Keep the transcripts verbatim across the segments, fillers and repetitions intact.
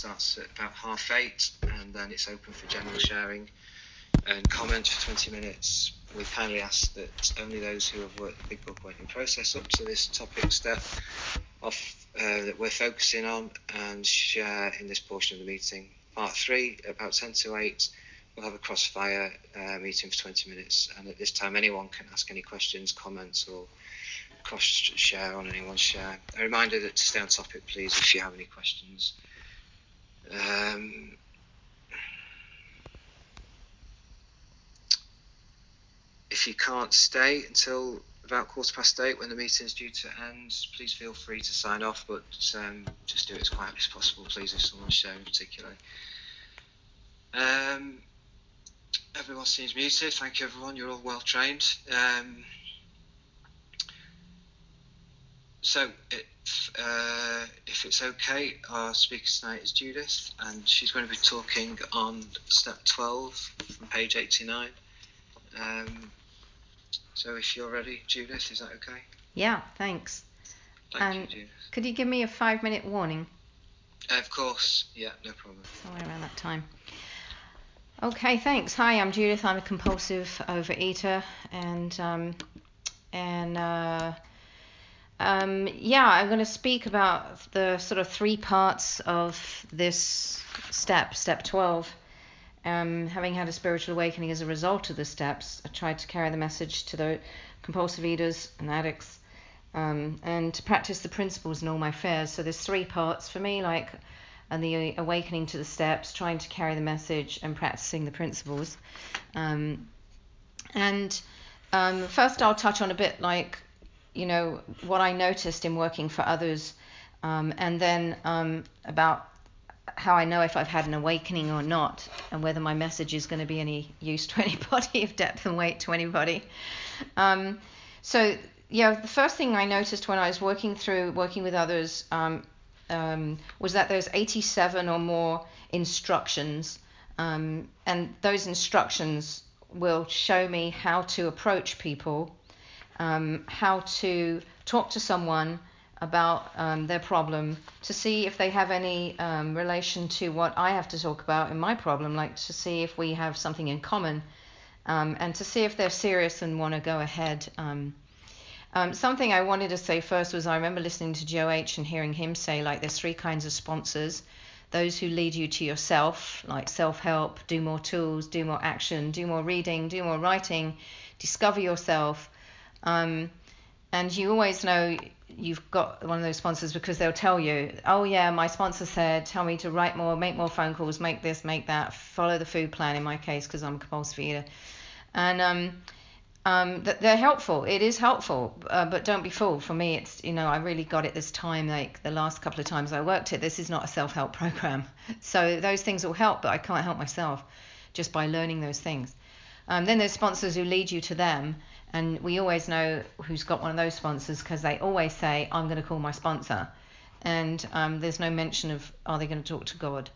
starts at about half eight, and then it's open for general sharing and comment for twenty minutes. We kindly ask that only those who have worked the Big Book Working Process up to this topic step off uh, that we're focusing on and share in this portion of the meeting. Part three, about ten to eight, we'll have a crossfire uh, meeting for twenty minutes, and at this time anyone can ask any questions, comments, or cross share on anyone's share. A reminder that to stay on topic, please, if you have any questions. Um, if you can't stay until about quarter past eight when the meeting is due to end, please feel free to sign off, but um, just do it as quietly as possible, please, if someone's sharing particularly. Um, everyone seems muted. Thank you, everyone. You're all well trained. Um, so, if, uh, if it's okay, our speaker tonight is Judith, and she's going to be talking on step twelve from page eighty-nine. Um, so, if you're ready, Judith, is that okay? Yeah, thanks. Thank and you, Judith. Could you give me a five minute warning? Uh, of course, yeah, no problem. Somewhere around that time. Okay, thanks. Hi, I'm Judith. I'm a compulsive overeater, and um, and uh, um, yeah, I'm going to speak about the sort of three parts of this step, step twelve. Um, having had a spiritual awakening as a result of the steps, I tried to carry the message to the compulsive eaters and addicts, um, and to practice the principles in all my affairs. So there's three parts for me, like and the awakening to the steps, trying to carry the message, and practicing the principles. Um, and um, first I'll touch on a bit like, you know, what I noticed in working for others, um, and then um, about how I know if I've had an awakening or not, and whether my message is going to be any use to anybody, of depth and weight to anybody. Um, so, yeah, the first thing I noticed when I was working through, working with others, um, um, was that there's eighty-seven or more instructions, um, and those instructions will show me how to approach people, um, how to talk to someone about um, their problem, to see if they have any um, relation to what I have to talk about in my problem, like to see if we have something in common, um, and to see if they're serious and want to go ahead. Um, um, something I wanted to say first was I remember listening to Joe H and hearing him say, like, there's three kinds of sponsors: those who lead you to yourself, like self-help, do more tools, do more action, do more reading, do more writing, discover yourself. Um, and you always know you've got one of those sponsors because they'll tell you, oh yeah, my sponsor said, tell me to write more, make more phone calls, make this, make that, follow the food plan in my case because I'm a compulsive eater. And um, um, that they're helpful. It is helpful, uh, but don't be fooled. For me, it's, you know, I really got it this time, like the last couple of times I worked it. This is not a self-help program. So those things will help, but I can't help myself just by learning those things. Um, then there's sponsors who lead you to them, and we always know who's got one of those sponsors because they always say, I'm going to call my sponsor. And um, there's no mention of, are they going to talk to God?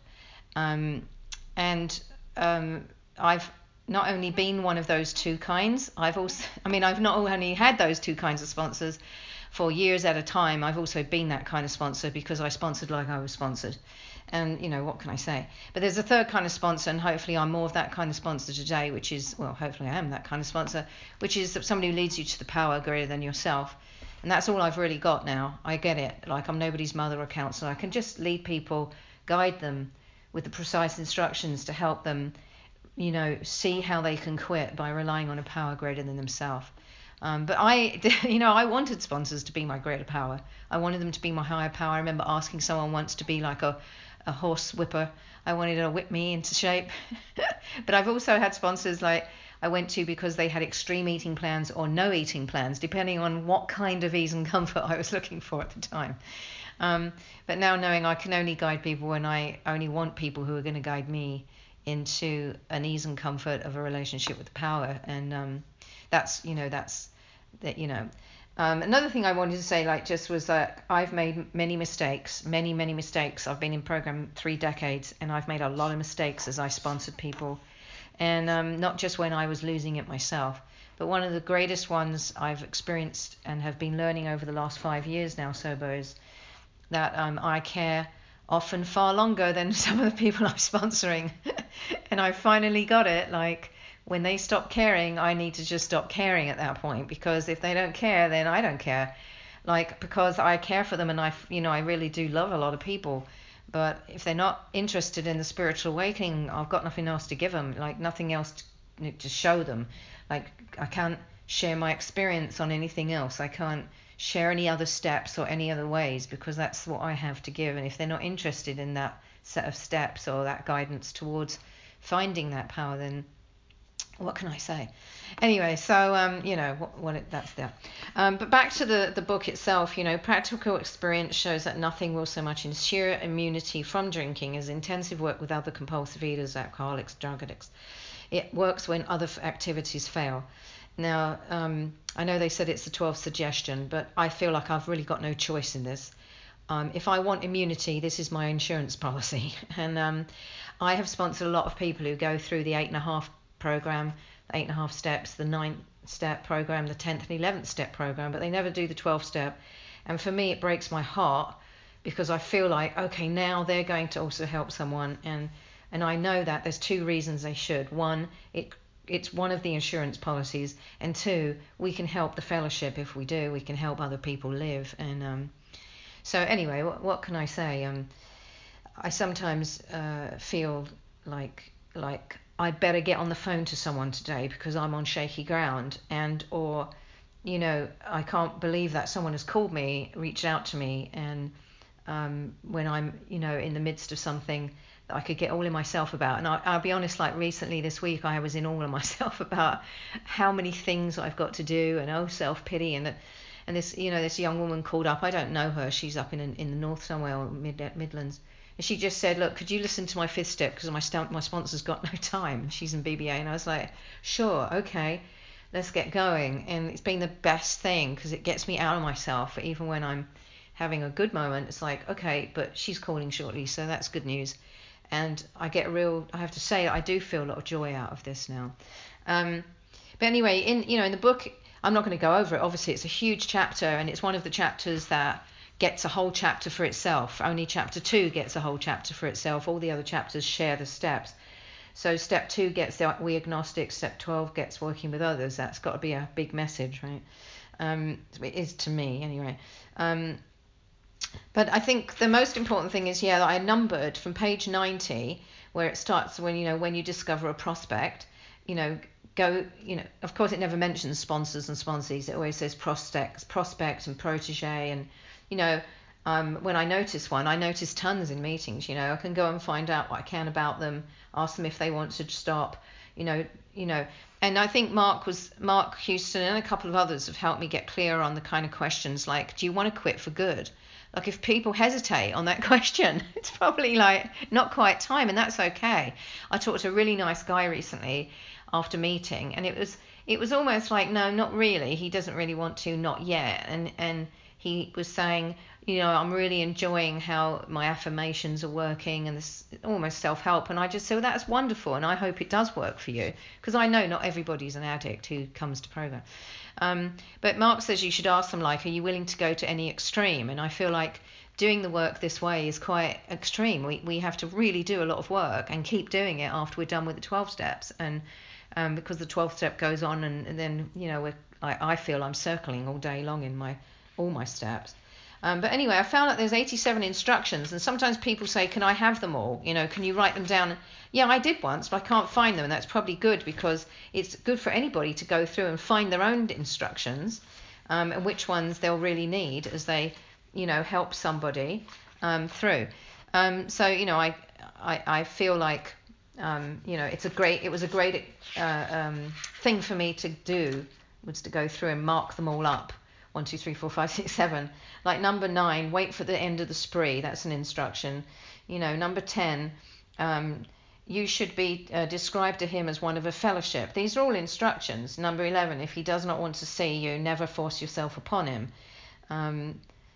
Um, and um, I've not only been one of those two kinds, I've also, I mean, I've not only had those two kinds of sponsors for years at a time, I've also been that kind of sponsor because I sponsored like I was sponsored. And, you know, what can I say? But there's a third kind of sponsor, and hopefully I'm more of that kind of sponsor today, which is, well, hopefully I am that kind of sponsor, which is somebody who leads you to the power greater than yourself. And that's all I've really got now. I get it. Like, I'm nobody's mother or counselor. I can just lead people, guide them with the precise instructions to help them, you know, see how they can quit by relying on a power greater than themselves. Um, but I, you know, I wanted sponsors to be my greater power. I wanted them to be my higher power. I remember asking someone once to be like a, a horse whipper. I wanted to whip me into shape. But I've also had sponsors like I went to because they had extreme eating plans or no eating plans, depending on what kind of ease and comfort I was looking for at the time. Um, but now knowing I can only guide people when I only want people who are going to guide me into an ease and comfort of a relationship with power. And um, that's, you know, that's, that, you know. Um, another thing I wanted to say, like, just was that I've made many mistakes, many, many mistakes. I've been in program three decades, and I've made a lot of mistakes as I sponsored people. And um, not just when I was losing it myself, but one of the greatest ones I've experienced and have been learning over the last five years now, sober, is that um, I care often far longer than some of the people I'm sponsoring. And I finally got it, like, when they stop caring, I need to just stop caring at that point, because if they don't care, then I don't care. Like, because I care for them, and I, you know, I really do love a lot of people, but if they're not interested in the spiritual awakening, I've got nothing else to give them, like nothing else to, to show them. Like, I can't share my experience on anything else. I can't share any other steps or any other ways, because that's what I have to give. And if they're not interested in that set of steps or that guidance towards finding that power, then what can I say? Anyway, so um, you know what, what it, that's that. Um, but back to the the book itself. You know, practical experience shows that nothing will so much ensure immunity from drinking as intensive work with other compulsive eaters, alcoholics, drug addicts. It works when other activities fail. Now, um, I know they said it's the twelfth suggestion, but I feel like I've really got no choice in this. Um, if I want immunity, this is my insurance policy, and um, I have sponsored a lot of people who go through the eight and a half program, the eight and a half steps, the nine step program, the tenth and eleventh step program, but they never do the twelfth step. And for me, it breaks my heart, because I feel like, okay, now they're going to also help someone, and and I know that there's two reasons they should. One, it it's one of the insurance policies, and two, we can help the fellowship. If we do, we can help other people live. And um, so anyway, what, what can I say? Um, I sometimes uh, feel like like I'd better get on the phone to someone today, because I'm on shaky ground, and or you know, I can't believe that someone has called me, reached out to me, and um, when I'm, you know, in the midst of something that I could get all in myself about. And I, I'll be honest, like recently this week, I was in all of myself about how many things I've got to do, and oh, self-pity, and and this, you know, this young woman called up. I don't know her. She's up in in the north somewhere, or mid Midlands. And she just said, look, could you listen to my fifth step, because my st- my sponsor's got no time. She's in B B A. And I was like, sure, okay, let's get going. And it's been the best thing, because it gets me out of myself. Even when I'm having a good moment, it's like, okay, but she's calling shortly, so that's good news. And I get a real, I have to say, I do feel a lot of joy out of this now. Um, but anyway, in you know, in the book, I'm not going to go over it. Obviously, it's a huge chapter, and it's one of the chapters that gets a whole chapter for itself. Only chapter two gets a whole chapter for itself. All the other chapters share the steps. So step two gets the we agnostic. Step twelve gets working with others. That's got to be a big message, right? Um, it is to me, anyway. Um, but I think the most important thing is, yeah, that I numbered from page ninety, where it starts when you know when you discover a prospect. You know, go. You know, of course, it never mentions sponsors and sponsees. It always says prospects, prospect and protege, and you know, um, when I notice one, I notice tons in meetings. You know, I can go and find out what I can about them, ask them if they want to stop. You know, you know, and I think Mark was Mark Houston and a couple of others have helped me get clear on the kind of questions like, do you want to quit for good? Like, if people hesitate on that question, it's probably like not quite time, and that's okay. I talked to a really nice guy recently after meeting, and it was it was almost like, no, not really. He doesn't really want to, not yet, and and. He was saying, you know, I'm really enjoying how my affirmations are working, and this almost self-help. And I just said, well, that's wonderful, and I hope it does work for you, because I know not everybody's an addict who comes to program. Um, but Mark says you should ask them, like, are you willing to go to any extreme? And I feel like doing the work this way is quite extreme. We we have to really do a lot of work and keep doing it after we're done with the twelve steps, and um, because the twelfth step goes on, and, and then you know we're, I, I feel I'm circling all day long in my all my steps. Um, but anyway, I found out there's eighty-seven instructions, and sometimes people say, can I have them all? You know, can you write them down? Yeah, I did once, but I can't find them, and that's probably good, because it's good for anybody to go through and find their own instructions, um, and which ones they'll really need as they, you know, help somebody um, through. Um, so, you know, I, I, I feel like, um, you know, it's a great, it was a great uh, um, thing for me to do, was to go through and mark them all up. One, two, three, four, five, six, seven. Like number nine, wait for the end of the spree. That's an instruction. You know, number ten, um, you should be uh, described to him as one of a fellowship. These are all instructions. Number eleven, if he does not want to see you, never force yourself upon him. Um,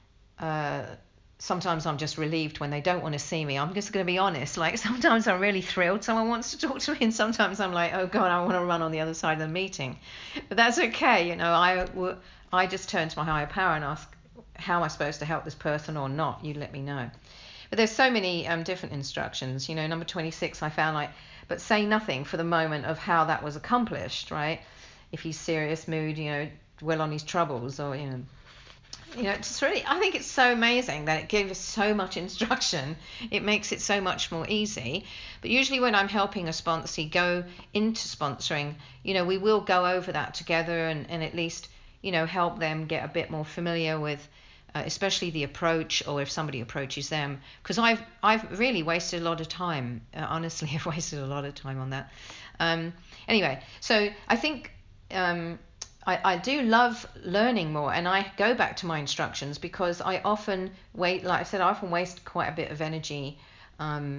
uh, sometimes I'm just relieved when they don't want to see me. I'm just going to be honest. Like, sometimes I'm really thrilled someone wants to talk to me, and sometimes I'm like, oh God, I want to run on the other side of the meeting. But that's okay. You know, I w- I just turn to my higher power and ask, how am I supposed to help this person or not? You let me know. but there's so many um, different instructions. You know, number twenty-six, I found like, but say nothing for the moment of how that was accomplished, right? If he's serious mood, you know, dwell on his troubles, or you know, you know, it's really, I think it's so amazing that it gives us so much instruction. It makes it so much more easy. But usually when I'm helping a sponsee go into sponsoring, you know, we will go over that together and, and at least, you know, help them get a bit more familiar with, uh, especially the approach, or if somebody approaches them. Because I've, I've really wasted a lot of time. Uh, honestly, I've wasted a lot of time on that. Um, anyway, so I think... Um, I, I do love learning more, and I go back to my instructions because I often wait, like I said, I often waste quite a bit of energy um,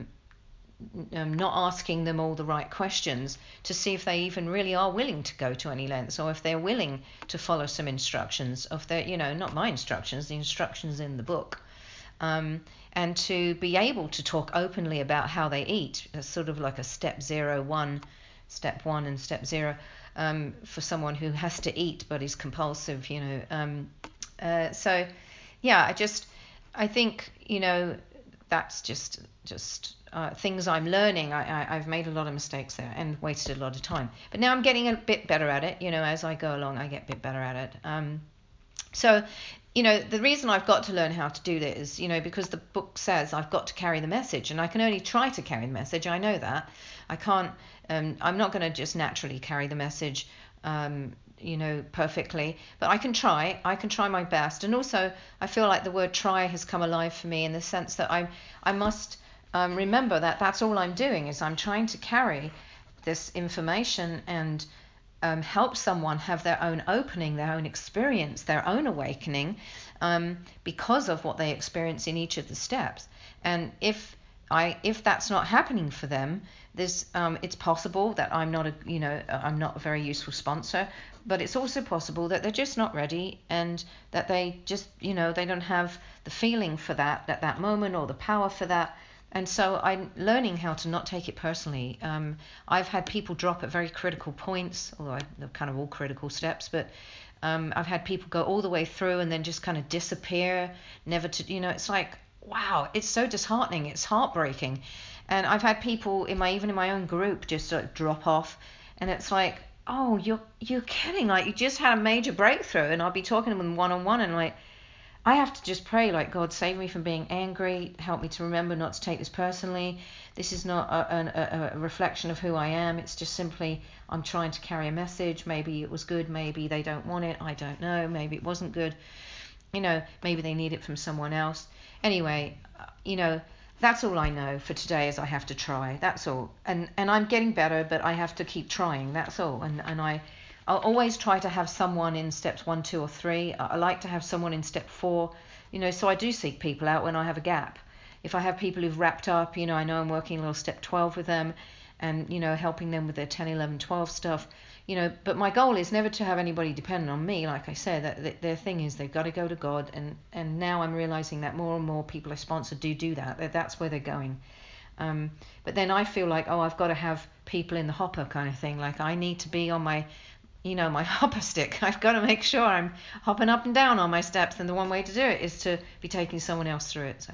um, not asking them all the right questions to see if they even really are willing to go to any lengths, or if they're willing to follow some instructions of their, you know, not my instructions, the instructions in the book. Um, and to be able to talk openly about how they eat, sort of like a step zero, one, step one and step zero. Um, for someone who has to eat but is compulsive, you know. Um, uh, so, yeah, I just, I think, you know, that's just just uh, things I'm learning. I, I, I've made a lot of mistakes there and wasted a lot of time. But now I'm getting a bit better at it. You know, as I go along, I get a bit better at it. Um, so, you know, the reason I've got to learn how to do this is, you know, because the book says I've got to carry the message, and I can only try to carry the message. I know that. I can't, um, I'm not going to just naturally carry the message, um, you know, perfectly, but I can try. I can try my best. And also, I feel like the word try has come alive for me in the sense that I, I must um, remember that that's all I'm doing, is I'm trying to carry this information and Um, help someone have their own opening, their own experience, their own awakening, um, because of what they experience in each of the steps. And if I, if that's not happening for them, there's, um, it's possible that I'm not a, you know, I'm not a very useful sponsor, but it's also possible that they're just not ready, and that they just, you know, they don't have the feeling for that at that moment, or the power for that. And so I'm learning how to not take it personally. Um, I've had people drop at very critical points, although I, they're kind of all critical steps, but um, I've had people go all the way through and then just kind of disappear, never to, you know, it's like, wow, it's so disheartening, it's heartbreaking. And I've had people in my, even in my own group, just like drop off, and it's like, oh, you're, you're kidding, like you just had a major breakthrough. And I'll be talking to them one-on-one, and like, I have to just pray, like, God, save me from being angry. Help me to remember not to take this personally. This is not a, a, a reflection of who I am. It's just simply I'm trying to carry a message. Maybe it was good. Maybe they don't want it. I don't know. Maybe it wasn't good. You know, maybe they need it from someone else. Anyway, you know, that's all I know for today, is I have to try. That's all. And and I'm getting better, but I have to keep trying. That's all. And and I... I'll always try to have someone in steps one, two, or three. I like to have someone in step four, you know, so I do seek people out when I have a gap. If I have people who've wrapped up, you know, I know I'm working a little step twelve with them, and, you know, helping them with their ten, eleven, twelve stuff, you know, but my goal is never to have anybody dependent on me. Like I said, that, that their thing is they've got to go to God, and, and now I'm realizing that more and more people I sponsor do do that, that that's where they're going. Um, but then I feel like, oh, I've got to have people in the hopper kind of thing. Like I need to be on my, you know, my hopper stick. I've got to make sure I'm hopping up and down on my steps, and the one way to do it is to be taking someone else through it. So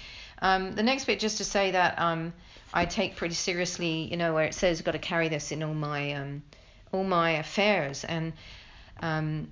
um, the next bit, just to say that um, I take pretty seriously, you know, where it says I've got to carry this in all my um, all my affairs. And um,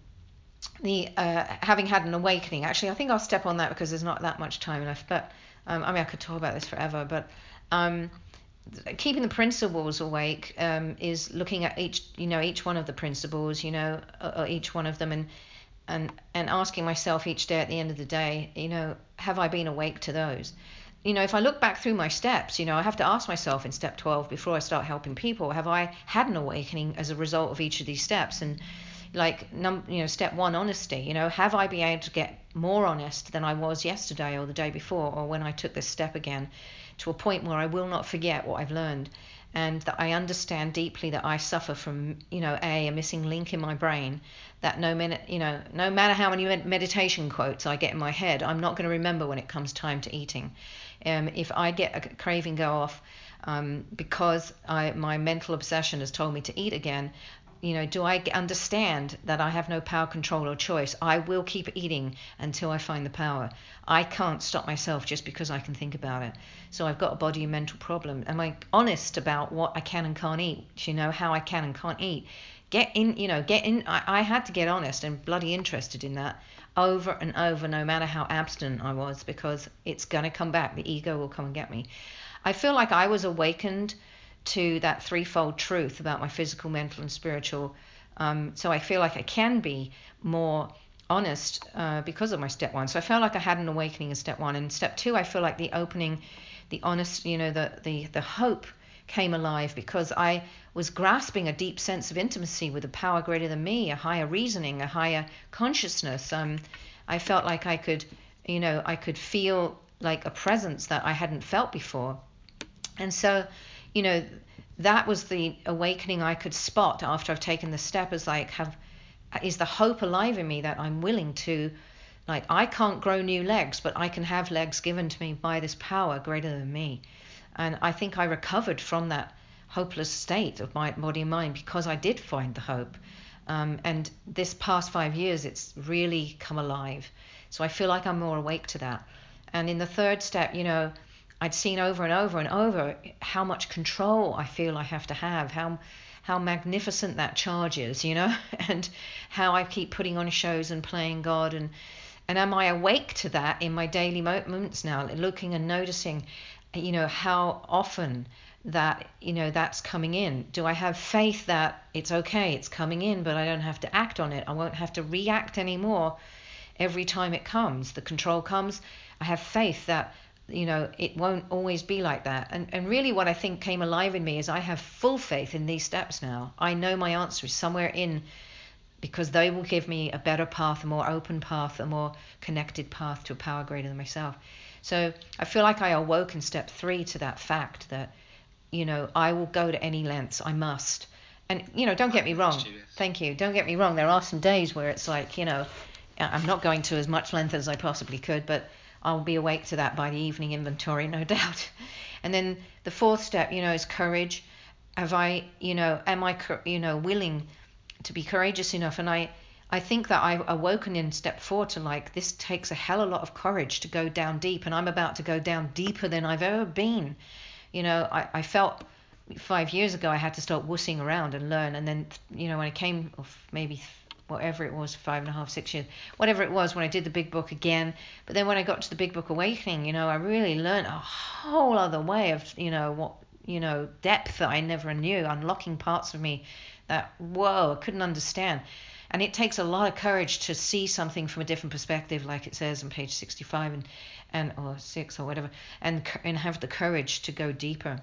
the uh, having had an awakening, actually, I think I'll step on that because there's not that much time left. But um, I mean, I could talk about this forever, but um, keeping the principles awake um, is looking at each, you know, each one of the principles, you know, uh, each one of them, and and and asking myself each day at the end of the day, you know, have I been awake to those? You know, if I look back through my steps, you know, I have to ask myself in step twelve, before I start helping people, have I had an awakening as a result of each of these steps? And like, num you know, step one, honesty, you know, have I been able to get more honest than I was yesterday or the day before, or when I took this step again, to a point where I will not forget what I've learned, and that I understand deeply that I suffer from, you know, a, a missing link in my brain, that no minute, you know, no matter how many meditation quotes I get in my head, I'm not going to remember when it comes time to eating. Um, if I get a craving go off um, because I, my mental obsession has told me to eat again, you know, do I understand that I have no power, control, or choice? I will keep eating until I find the power. I can't stop myself just because I can think about it. So I've got a body and mental problem. Am I honest about what I can and can't eat? You know, how I can and can't eat. Get in, you know, get in. I, I had to get honest and bloody interested in that over and over, no matter how abstinent I was, because it's going to come back. The ego will come and get me. I feel like I was awakened to that threefold truth about my physical, mental, and spiritual. Um, so I feel like I can be more honest uh, because of my step one. So I felt like I had an awakening in step one. And step two, I feel like the opening, the honest, you know, the the the hope came alive because I was grasping a deep sense of intimacy with a power greater than me, a higher reasoning, a higher consciousness. Um, I felt like I could, you know, I could feel like a presence that I hadn't felt before. And so, you know, that was the awakening I could spot after I've taken the step, as like have, is the hope alive in me that I'm willing to, like, I can't grow new legs, but I can have legs given to me by this power greater than me. And I think I recovered from that hopeless state of my body and mind because I did find the hope. Um, and this past five years, it's really come alive. So I feel like I'm more awake to that. And in the third step, you know, I'd seen over and over and over how much control I feel I have to have, how how magnificent that charge is, you know, and how I keep putting on shows and playing God. And, and am I awake to that in my daily moments now, looking and noticing, you know, how often that, you know, that's coming in? Do I have faith that it's okay, it's coming in, but I don't have to act on it? I won't have to react anymore every time it comes. The control comes. I have faith that, you know, it won't always be like that. And and really what I think came alive in me is I have full faith in these steps now. I know my answer is somewhere in, because they will give me a better path, a more open path, a more connected path to a power greater than myself. So I feel like I awoke in step three to that fact that, you know, I will go to any lengths. I must. And, you know, don't get me wrong. Thank you. Don't get me wrong. There are some days where it's like, you know, I'm not going to as much length as I possibly could, but I'll be awake to that by the evening inventory, no doubt. And then the fourth step, you know, is courage. Have I, you know, am I, you know, willing to be courageous enough? And I, I think that I've awoken in step four to, like, this takes a hell of a lot of courage to go down deep, and I'm about to go down deeper than I've ever been. You know, I, I felt five years ago I had to start wussing around and learn, and then, you know, when I came, or maybe whatever it was, five and a half, six years, whatever it was, when I did the Big Book again. But then when I got to the Big Book Awakening, you know, I really learned a whole other way of, you know, what, you know, depth that I never knew, unlocking parts of me that, whoa, I couldn't understand. And it takes a lot of courage to see something from a different perspective, like it says on page sixty-five and, and or six or whatever, and and have the courage to go deeper.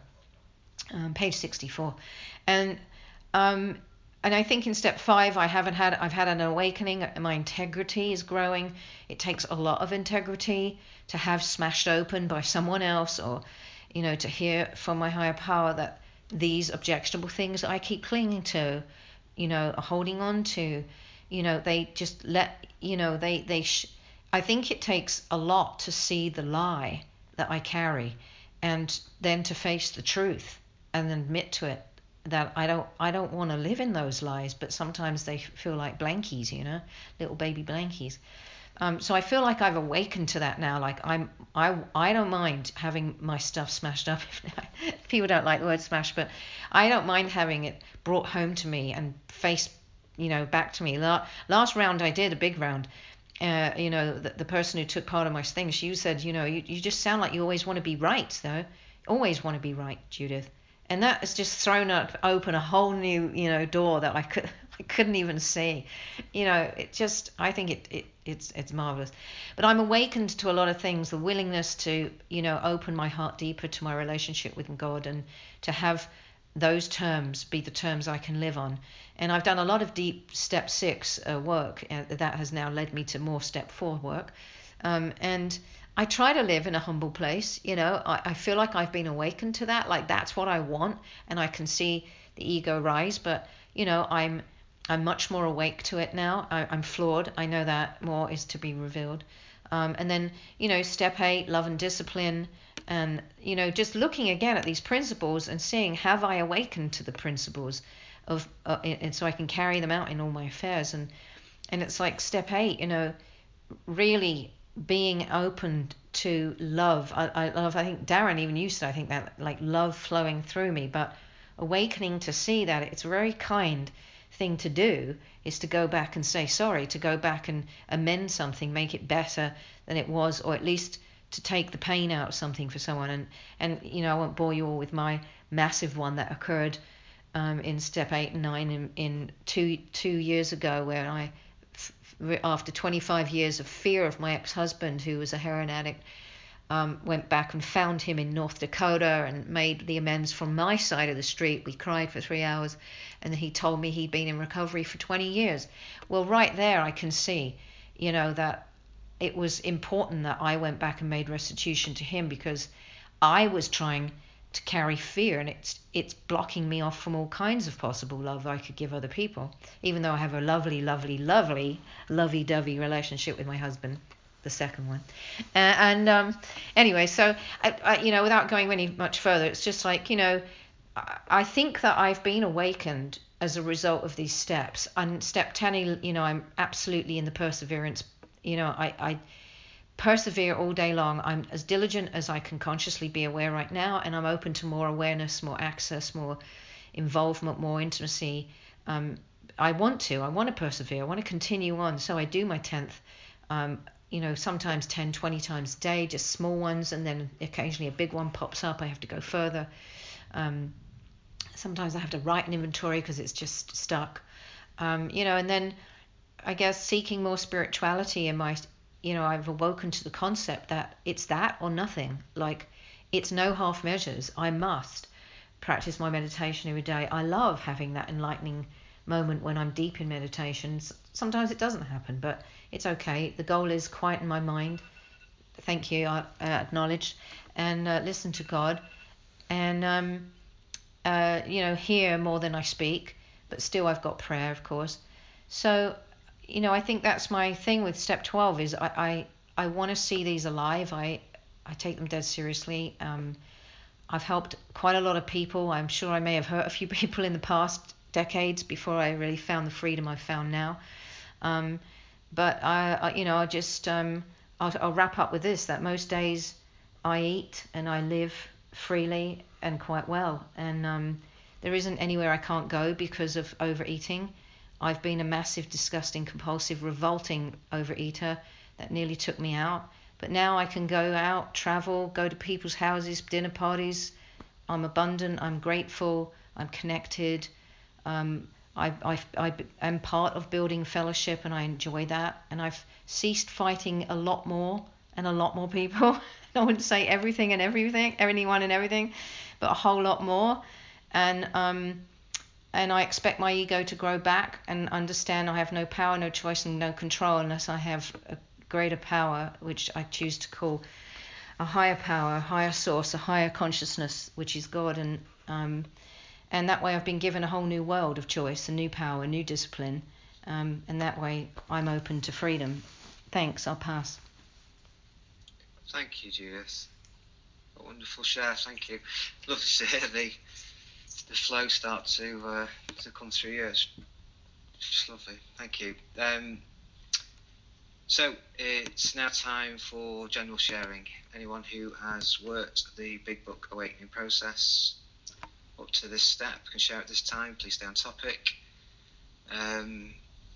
Um, page sixty-four. And um, and I think in step five, I haven't had, I've had an awakening. My integrity is growing. It takes a lot of integrity to have smashed open by someone else, or, you know, to hear from my higher power that these objectionable things I keep clinging to, you know, holding on to, you know, they just let, you know, they, they, sh- I think it takes a lot to see the lie that I carry, and then to face the truth and admit to it that I don't, I don't want to live in those lies, but sometimes they feel like blankies, you know, little baby blankies. Um, so I feel like I've awakened to that now. Like I'm, I, I don't mind having my stuff smashed up. People don't like the word smash, but I don't mind having it brought home to me and faced, you know, back to me. La- last round I did, a big round. Uh, you know, the, the person who took part of my thing, she said, you know, you, you just sound like you always want to be right, though. Always want to be right, Judith. And that has just thrown up open a whole new, you know, door that I could I couldn't even see. You know, it just, I think it, it it's it's marvelous. But I'm awakened to a lot of things, the willingness to, you know, open my heart deeper to my relationship with God, and to have those terms be the terms I can live on. And I've done a lot of deep step six uh, work, and that has now led me to more step four work. Um, and I try to live in a humble place, you know. I, I feel like I've been awakened to that, like that's what I want, and I can see the ego rise, but, you know, I'm I'm much more awake to it now. I, I'm flawed. I know that more is to be revealed. Um, and then, you know, step eight, love and discipline, and, you know, just looking again at these principles and seeing, have I awakened to the principles? of uh, and so I can carry them out in all my affairs. And and it's like step eight, you know, really being open to love. I, I love. I think Darren even used to. I think that like love flowing through me, but awakening to see that it's a very kind thing to do is to go back and say sorry, to go back and amend something, make it better than it was, or at least to take the pain out of something for someone. And and you know, I won't bore you all with my massive one that occurred um, in step eight and nine in, in two two years ago, where I, after twenty-five years of fear of my ex-husband, who was a heroin addict, um, went back and found him in North Dakota and made the amends from my side of the street. We cried for three hours, and he told me he'd been in recovery for twenty years. Well, right there I can see, you know, that it was important that I went back and made restitution to him, because I was trying to carry fear, and it's it's blocking me off from all kinds of possible love I could give other people, even though I have a lovely, lovely, lovely, lovey-dovey relationship with my husband, the second one. Uh, and um, anyway, so, I, I, you know, without going any much further, it's just like, you know, I, I think that I've been awakened as a result of these steps. And step ten, you know, I'm absolutely in the perseverance. You know, I, I persevere all day long. I'm as diligent as I can consciously be aware right now, and I'm open to more awareness, more access, more involvement, more intimacy. Um, I want to. I want to persevere. I want to continue on. So I do my tenth, um, you know, sometimes ten, twenty times a day, just small ones, and then occasionally a big one pops up. I have to go further. Um, sometimes I have to write an inventory because it's just stuck. Um, you know, and then I guess seeking more spirituality in my, you know, I've awoken to the concept that it's that or nothing. Like, it's no half measures. I must practice my meditation every day. I love having that enlightening moment when I'm deep in meditation. Sometimes it doesn't happen, but it's okay. The goal is quieten my mind. Thank you. I uh, acknowledge and uh, listen to God, and um, uh, you know, hear more than I speak. But still, I've got prayer, of course. So, you know, I think that's my thing with step twelve is I I, I want to see these alive. I I take them dead seriously. Um, I've helped quite a lot of people. I'm sure I may have hurt a few people in the past decades before I really found the freedom I've found now. Um, but I, I, you know, I just um, I'll, I'll wrap up with this: that most days I eat and I live freely and quite well, and um, there isn't anywhere I can't go because of overeating. I've been a massive, disgusting, compulsive, revolting overeater that nearly took me out. But now I can go out, travel, go to people's houses, dinner parties. I'm abundant, I'm grateful, I'm connected. Um, I, I, I am part of building fellowship, and I enjoy that. And I've ceased fighting a lot more and a lot more people. I wouldn't say everything and everything, anyone and everything, but a whole lot more. And um, and I expect my ego to grow back and understand I have no power, no choice, and no control unless I have a greater power, which I choose to call a higher power, a higher source, a higher consciousness, which is God. And um, and that way I've been given a whole new world of choice, a new power, a new discipline, um, and that way I'm open to freedom. Thanks, I'll pass. Thank you, Judith. A wonderful share, thank you. Lovely to hear the the flow start to uh, to come through you. It's just lovely, thank you. Um, so it's now time for general sharing. Anyone who has worked the Big Book Awakening process up to this step can share at this time. Please stay on topic. Um,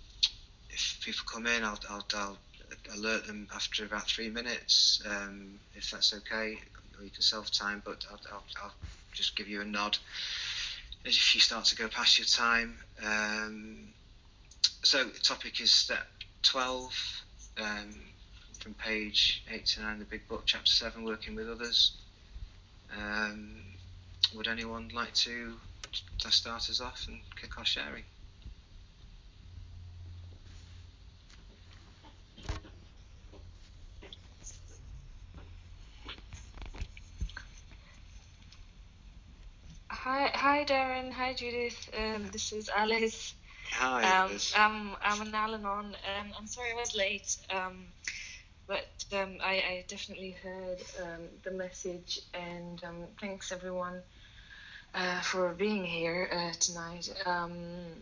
if people come in, I'll, I'll, I'll alert them after about three minutes, um, if that's okay, or you can self-time, but I'll, I'll, I'll just give you a nod as if you start to go past your time. Um, so the topic is step twelve, um, from page eight to nine, the Big Book, chapter seven, working with others. Um, would anyone like to start us off and kick off sharing? Hi, hi, Darren. Hi, Judith. Um, this is Alice. Hi, Um, Alice. I'm I'm an Al-Anon. Um, I'm sorry I was late. Um, but um, I, I definitely heard um, the message, and um, thanks everyone uh, for being here uh, tonight. Um,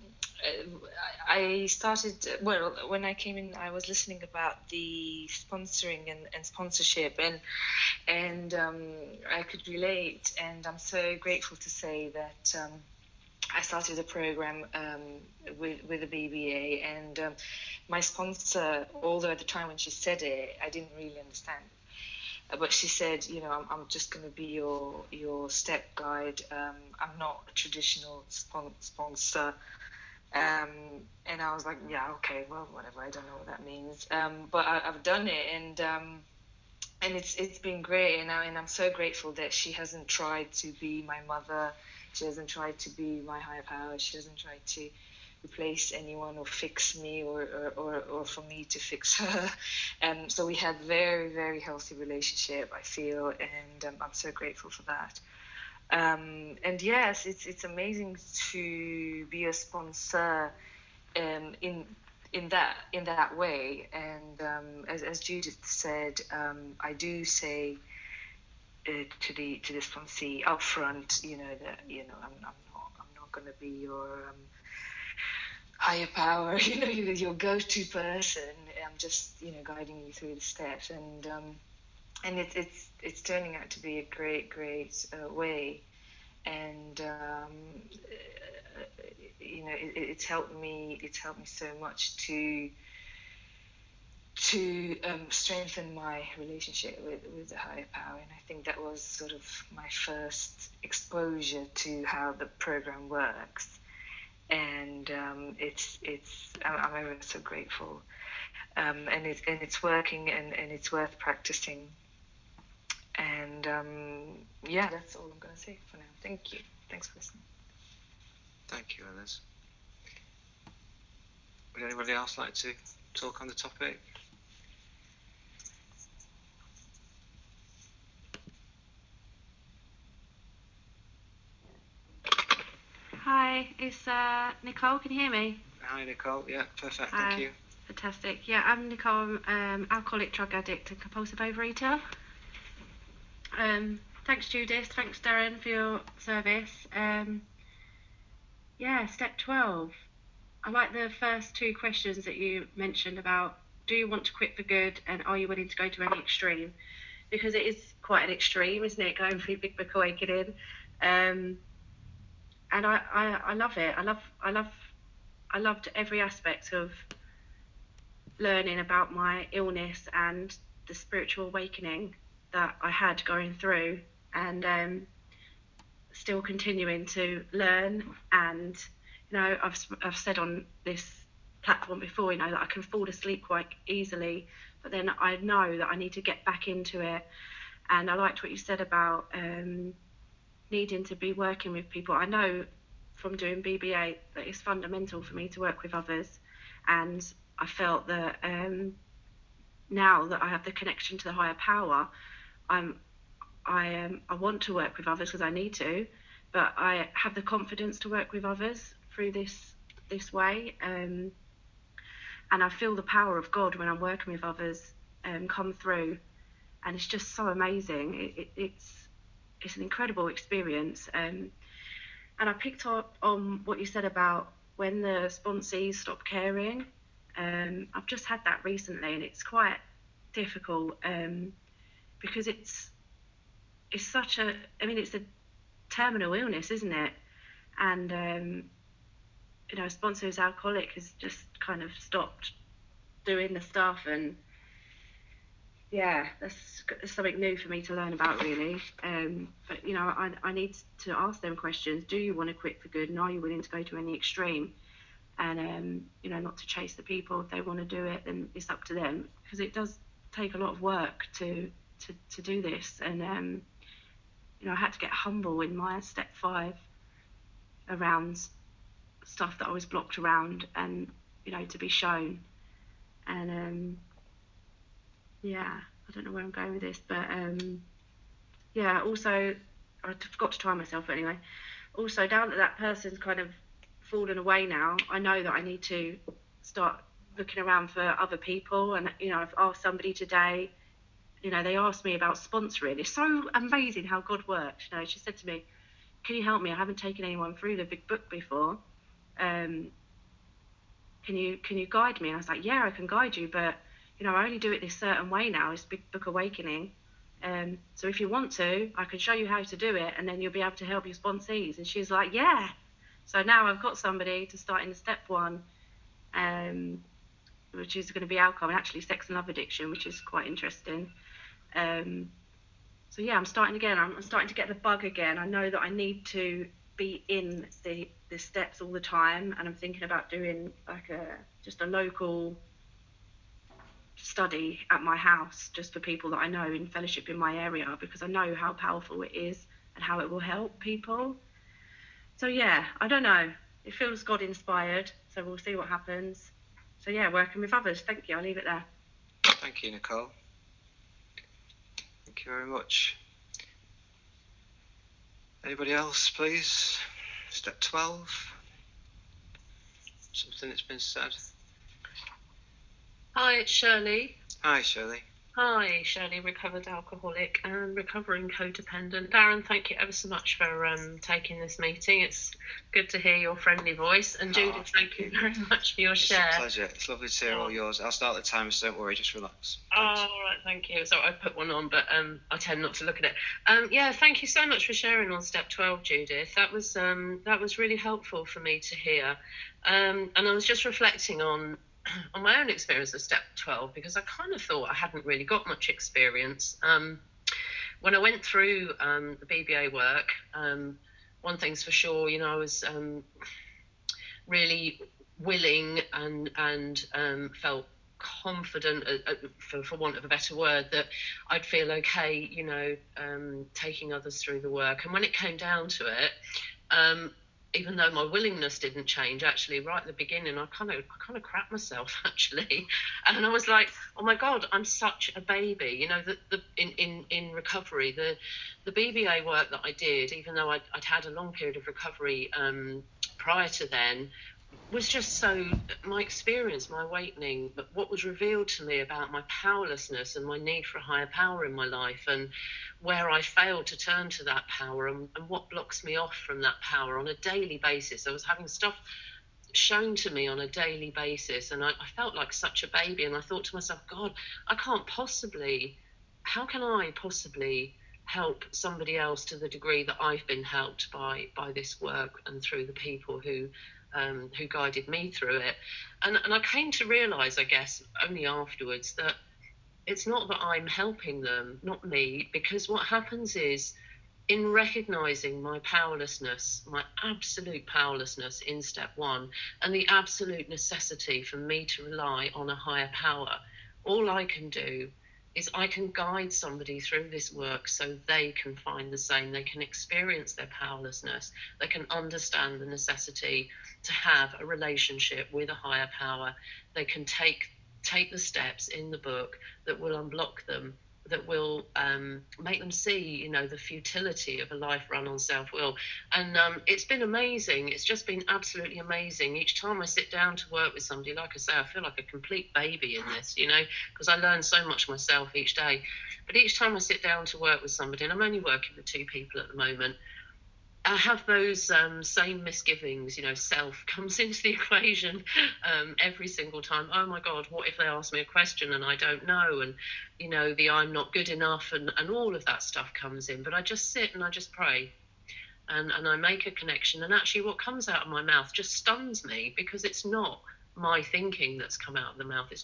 I started, well, when I came in, I was listening about the sponsoring and, and sponsorship, and and um, I could relate, and I'm so grateful to say that um, I started a program um, with with the B B A, and um, my sponsor, although at the time when she said it, I didn't really understand, but she said, you know, I'm, I'm just going to be your your step guide. Um, I'm not a traditional spon- sponsor. Um, and I was like, yeah, okay, well, whatever. I don't know what that means. Um, but I, I've done it, and um, and it's it's been great. And, I, and I'm so grateful that she hasn't tried to be my mother. She hasn't tried to be my higher power. She hasn't tried to replace anyone or fix me or, or, or, or for me to fix her. Um, so we had very, very healthy relationship, I feel, and um, I'm so grateful for that. Um, and yes, it's it's amazing to be a sponsor um, in in that in that way. And um, as, as Judith said, um, I do say uh, to the to the sponsee up front, you know, that you know I'm, I'm not I'm not going to be your um, higher power, you know, your, your go-to person. I'm just, you know, guiding you through the steps, and um, and it's it's it's turning out to be a great, great uh, way, and um, you know, it, it's helped me. It's helped me so much to to um, strengthen my relationship with with the higher power, and I think that was sort of my first exposure to how the program works. And um, it's it's I'm, I'm ever so grateful, um, and it's and it's working, and, and it's worth practicing. And um, yeah, that's all I'm going to say for now. Thank you. Thanks for listening. Thank you, Alice. Would anybody else like to talk on the topic? Hi, it's uh, Nicole. Can you hear me? Hi, Nicole. Yeah, perfect. Hi. Thank you. Fantastic. Yeah, I'm Nicole. I'm um, alcoholic, drug addict, and compulsive overeater. Um, thanks, Judith. Thanks, Darren, for your service. Um, yeah, step twelve. I like the first two questions that you mentioned about do you want to quit for good and are you willing to go to any extreme? Because it is quite an extreme, isn't it, going through Big Book Awakening? Um, and I, I, I love it. I love I love I loved every aspect of learning about my illness and the spiritual awakening that I had going through, and um, still continuing to learn. And you know, I've I've said on this platform before, you know, that I can fall asleep quite easily, but then I know that I need to get back into it. And I liked what you said about um, needing to be working with people. I know from doing B B A that it's fundamental for me to work with others, and I felt that um, now that I have the connection to the higher power, I'm I um, I want to work with others because I need to, but I have the confidence to work with others through this this way, um, and I feel the power of God when I'm working with others um, come through, and it's just so amazing. It, it, it's it's an incredible experience, um, and I picked up on what you said about when the sponsees stop caring. Um, I've just had that recently, and it's quite difficult um, because it's it's such a I mean it's a terminal illness, isn't it? And um, you know, a sponsor who's alcoholic has just kind of stopped doing the stuff, and yeah, that's, that's something new for me to learn about, really. Um, but you know, I I need to ask them questions. Do you want to quit for good, and are you willing to go to any extreme? And um, you know, not to chase the people. If they want to do it, then it's up to them, because it does take a lot of work to to, to do this. And um, you know, I had to get humble in my step five around stuff that I was blocked around, and you know, to be shown. And um, yeah, I don't know where I'm going with this, but um, yeah, also I forgot to try myself, but anyway. Also, now that that person's kind of fallen away now, I know that I need to start looking around for other people. And you know, I've asked somebody today. You know, they asked me about sponsoring. It's so amazing how God works. You know, she said to me, can you help me? I haven't taken anyone through the big book before. Um, can you can you guide me? And I was like, yeah, I can guide you, but you know, I only do it this certain way now. It's Big Book Awakening. Um, so if you want to, I can show you how to do it, and then you'll be able to help your sponsees. And she's like, yeah. So now I've got somebody to start in step one, um, which is going to be alcohol, and actually sex and love addiction, which is quite interesting. Um, so yeah, I'm starting again. I'm, I'm starting to get the bug again. I know that I need to be in the the steps all the time, and I'm thinking about doing like a just a local study at my house just for people that I know in fellowship in my area, because I know how powerful it is and how it will help people. So yeah, I don't know. It feels God inspired, so we'll see what happens. So yeah, working with others. Thank you. I'll leave it there. Thank you, Nicole. Thank you very much. Anybody else, please? Step twelve. Something that's been said. Hi, it's Shirley. Hi, Shirley. Hi, Shirley, recovered alcoholic and recovering codependent. Darren, thank you ever so much for um, taking this meeting. It's good to hear your friendly voice. And Judith, oh, thank, thank you very much for your it's share. It's a pleasure. It's lovely to hear oh. all yours. I'll start the timer, so don't worry, just relax. Thanks. Oh, all right, thank you. So I put one on, but um, I tend not to look at it. Um, yeah, thank you so much for sharing on step twelve, Judith. That was um, that was really helpful for me to hear. Um, and I was just reflecting on on my own experience of step twelve, because I kind of thought I hadn't really got much experience. Um, when I went through um, the B B A work, um, one thing's for sure, you know, I was um, really willing and, and um, felt confident, uh, for, for want of a better word, that I'd feel okay, you know, um, taking others through the work. And when it came down to it, um, even though my willingness didn't change, actually, right at the beginning, I kind of, I kind of crapped myself, actually, and I was like, "Oh my God, I'm such a baby." You know, the, the in, in in recovery, the the B B A work that I did, even though I'd, I'd had a long period of recovery um, prior to then, was just so, my experience, my awakening, but what was revealed to me about my powerlessness and my need for a higher power in my life, and where I failed to turn to that power, and, and what blocks me off from that power on a daily basis. I was having stuff shown to me on a daily basis, and I, I felt like such a baby, and I thought to myself, God, I can't possibly, how can I possibly help somebody else to the degree that I've been helped by by this work and through the people who um, who guided me through it. And, and I came to realise, I guess, only afterwards, that it's not that I'm helping them, not me, because what happens is, in recognising my powerlessness, my absolute powerlessness in step one, and the absolute necessity for me to rely on a higher power, all I can do is I can guide somebody through this work so they can find the same. They can experience their powerlessness. They can understand the necessity to have a relationship with a higher power. They can take take the steps in the book that will unblock them, that will um, make them see, you know, the futility of a life run on self-will. And um, it's been amazing. It's just been absolutely amazing. Each time I sit down to work with somebody, like I say, I feel like a complete baby in this, you know, because I learn so much myself each day. But each time I sit down to work with somebody, and I'm only working with two people at the moment, I have those um, same misgivings, you know, self comes into the equation um, every single time. Oh my God, what if they ask me a question and I don't know? And, you know, the I'm not good enough, and, and all of that stuff comes in. But I just sit and I just pray, and, and I make a connection. And actually what comes out of my mouth just stuns me, because it's not my thinking that's come out of the mouth. It's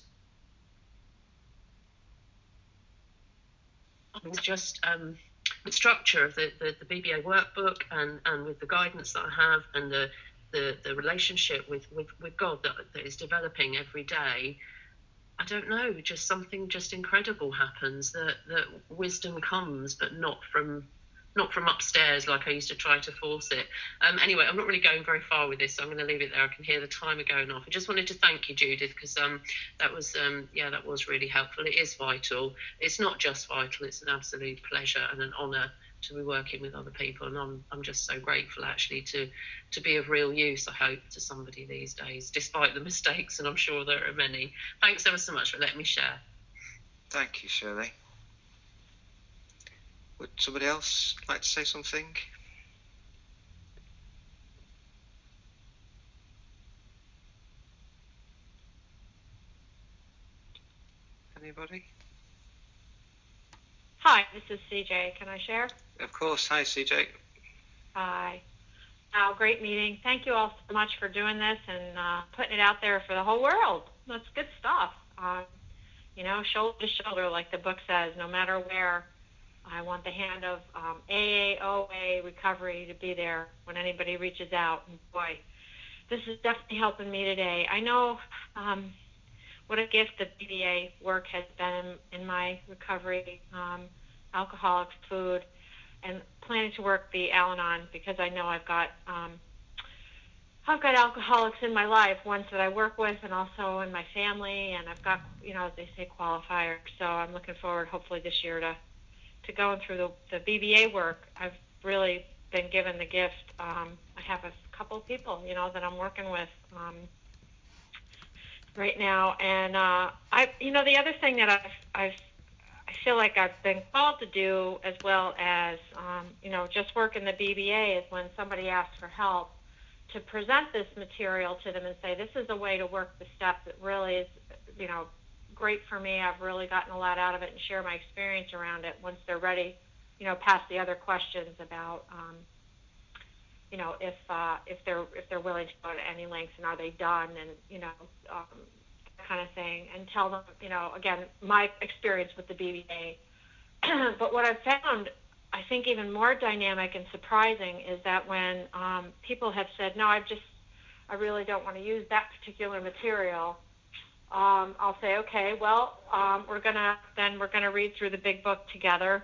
It's just um, the structure of the, the, the B B A workbook, and, and with the guidance that I have, and the the, the relationship with, with, with God that, that is developing every day. I don't know, just something just incredible happens, that, that wisdom comes, but not from not from upstairs like I used to try to force it. Um, anyway, I'm not really going very far with this, so I'm going to leave it there. I can hear the timer going off. I just wanted to thank you, Judith, because um, that was um, yeah, that was really helpful. It is vital. It's not just vital. It's an absolute pleasure and an honour to be working with other people, and I'm I'm just so grateful actually to to be of real use, I hope, to somebody these days, despite the mistakes, and I'm sure there are many. Thanks ever so much for letting me share. Thank you, Shirley. Would somebody else like to say something? Anybody? Hi, this is C J. Can I share? Of course. Hi, C J. Hi. Wow, great meeting. Thank you all so much for doing this and uh, putting it out there for the whole world. That's good stuff. Um, you know, shoulder to shoulder, like the book says, no matter where. I want the hand of um, A A O A recovery to be there when anybody reaches out. And boy, this is definitely helping me today. I know um, what a gift the B B A work has been in my recovery, um, alcoholics, food, and planning to work the Al-Anon because I know I've got um, I've got alcoholics in my life, ones that I work with, and also in my family, and I've got, you know, as they say, qualifiers. So I'm looking forward, hopefully this year, to to going through the, the B B A work. I've really been given the gift. Um, I have a couple of people, you know, that I'm working with um, right now, and uh, I, you know, the other thing that I've, I've, I feel like I've been called to do, as well as, um, you know, just work in the B B A, is when somebody asks for help, to present this material to them and say, this is a way to work the steps that really is, you know, great for me. I've really gotten a lot out of it, and share my experience around it once they're ready, you know, past the other questions about, um, you know, if uh, if they're if they're willing to go to any lengths, and are they done, and, you know, um, that kind of thing, and tell them, you know, again, my experience with the B B A. But what I've found, I think, even more dynamic and surprising is that when um, people have said, no, I just, I really don't want to use that particular material, um, I'll say, okay, well, um, we're gonna then we're gonna read through the big book together,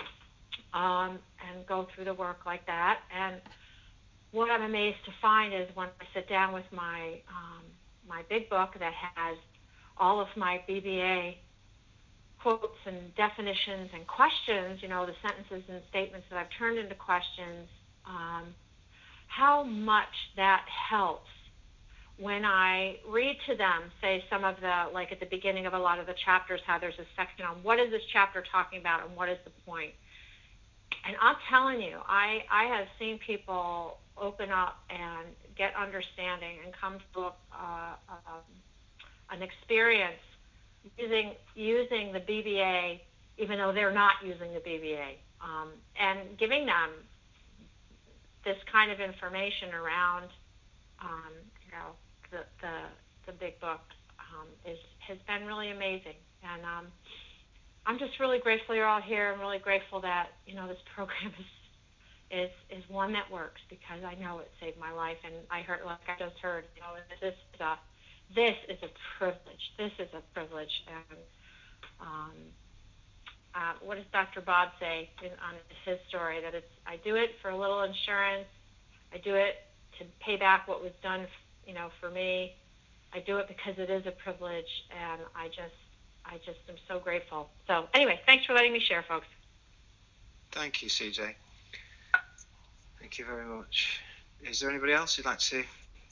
um, and go through the work like that. And what I'm amazed to find is when I sit down with my um, my big book that has all of my B B A quotes and definitions and questions, you know, the sentences and statements that I've turned into questions, um, how much that helps when I read to them, say, some of the, like at the beginning of a lot of the chapters, how there's a section on what is this chapter talking about and what is the point. And I'm telling you, I, I have seen people open up and get understanding and come to a, uh, um, an experience using using the B B A, even though they're not using the B B A, um, and giving them this kind of information around, um, you know, the the, the big book um, is has been really amazing. And um, I'm just really grateful you're all here. I'm really grateful that, you know, this program is is is one that works, because I know it saved my life. And I heard, like I just heard, you know, this is a this is a privilege. This is a privilege. And um, uh, what does Doctor Bob say in, on his story? That it's, I do it for a little insurance. I do it to pay back what was done, you know, for me. I do it because it is a privilege, and I just, I just am so grateful. So anyway, thanks for letting me share, folks. Thank you, C J. Thank you very much. Is there anybody else who'd like to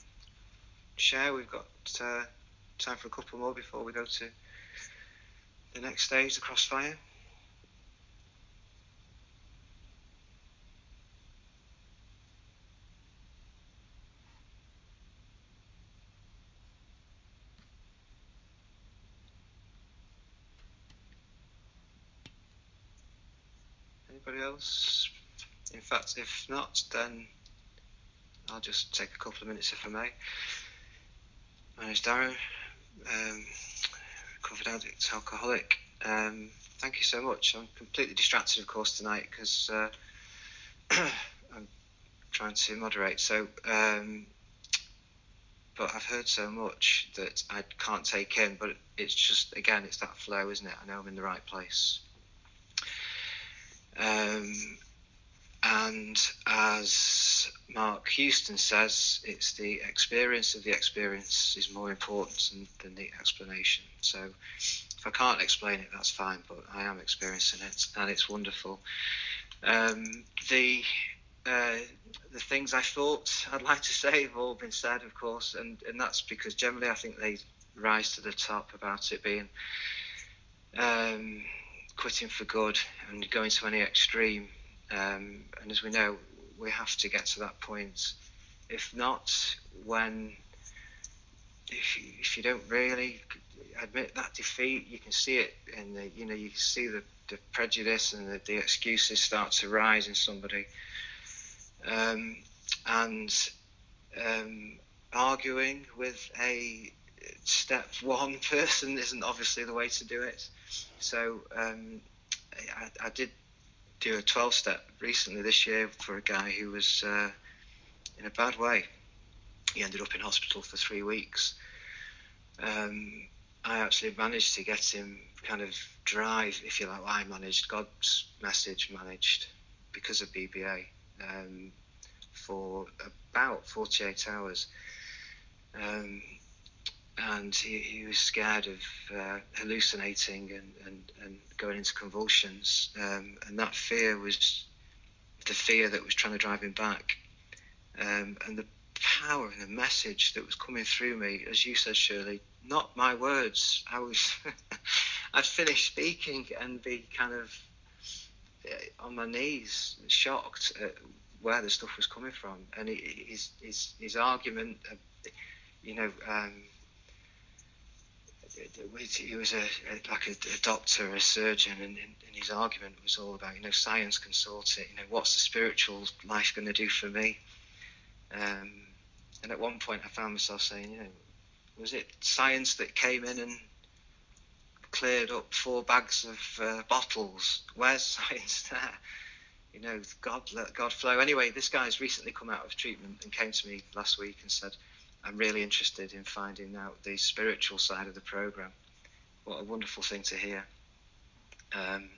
share? We've got uh, time for a couple more before we go to the next stage, the crossfire. Anybody else? In fact, if not, then I'll just take a couple of minutes if I may. My name's Darren, um, recovered addict, alcoholic. Um, thank you so much. I'm completely distracted, of course, tonight, because uh, I'm trying to moderate. So, um, but I've heard so much that I can't take in. But it's just, again, it's that flow, isn't it? I know I'm in the right place. Um, and as Mark Houston says, it's the experience of the experience is more important than, than the explanation. So if I can't explain it, that's fine, but I am experiencing it, and it's wonderful. Um, the uh, the things I thought I'd like to say have all been said, of course, and, and that's because generally I think they rise to the top about it being um, quitting for good and going to any extreme. Um, and as we know, we have to get to that point. If not, when if you, if you don't really admit that defeat, you can see it in the, you know, you can see the, the prejudice and the, the excuses start to rise in somebody. Um, and um, arguing with a step one person isn't obviously the way to do it. So um, I, I did do a twelve step recently this year for a guy who was uh, in a bad way. He ended up in hospital for three weeks. Um, I actually managed to get him kind of drive, if you like, I managed, God's message managed, because of B B A, um, for about forty-eight hours. Um, and he, he was scared of uh, hallucinating and, and, and going into convulsions. Um, and that fear was the fear that was trying to drive him back. Um, and the power and the message that was coming through me, as you said, Shirley, not my words. I was, I'd finish speaking and be kind of on my knees, shocked at where the stuff was coming from. And his his his argument, you know, um, he was a, a like a, a doctor, a surgeon, and, and his argument was all about, you know, science can sort it. You know, what's the spiritual life going to do for me? Um, and at one point, I found myself saying, you know, was it science that came in and cleared up four bags of uh, bottles? Where's science there? You know, God let God flow. Anyway, this guy's recently come out of treatment and came to me last week and said, I'm really interested in finding out the spiritual side of the program. What a wonderful thing to hear. Um,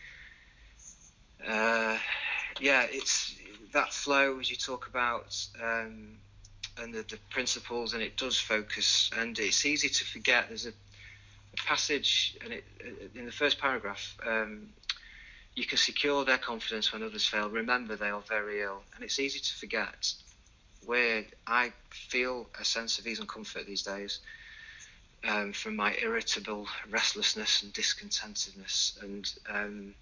uh, yeah, it's that flow, as you talk about, um, and the, the principles, and it does focus, and it's easy to forget. There's a, a passage, and it, in the first paragraph, um, you can secure their confidence when others fail. Remember, they are very ill, and it's easy to forget. Where I feel a sense of ease and comfort these days, um, from my irritable restlessness and discontentedness, and um,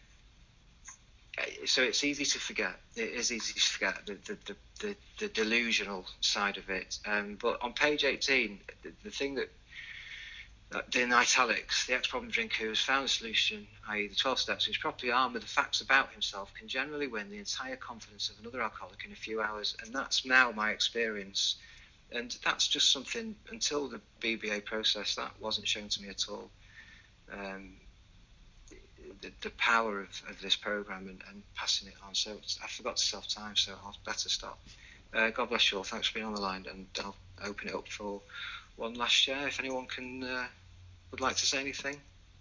so it's easy to forget. It is easy to forget the the, the, the, the delusional side of it. Um, but on page eighteen, the, the thing that, that in italics, the ex-problem drinker who has found a solution, that is the twelve steps, who's properly armed with the facts about himself, can generally win the entire confidence of another alcoholic in a few hours. And that's now my experience. And that's just something, until the B B A process, that wasn't shown to me at all. Um, The, the power of, of this program and, and passing it on. So I forgot to self time, so I'll better stop. Uh, God bless you all. Thanks for being on the line, and I'll open it up for one last share. If anyone can uh, would like to say anything.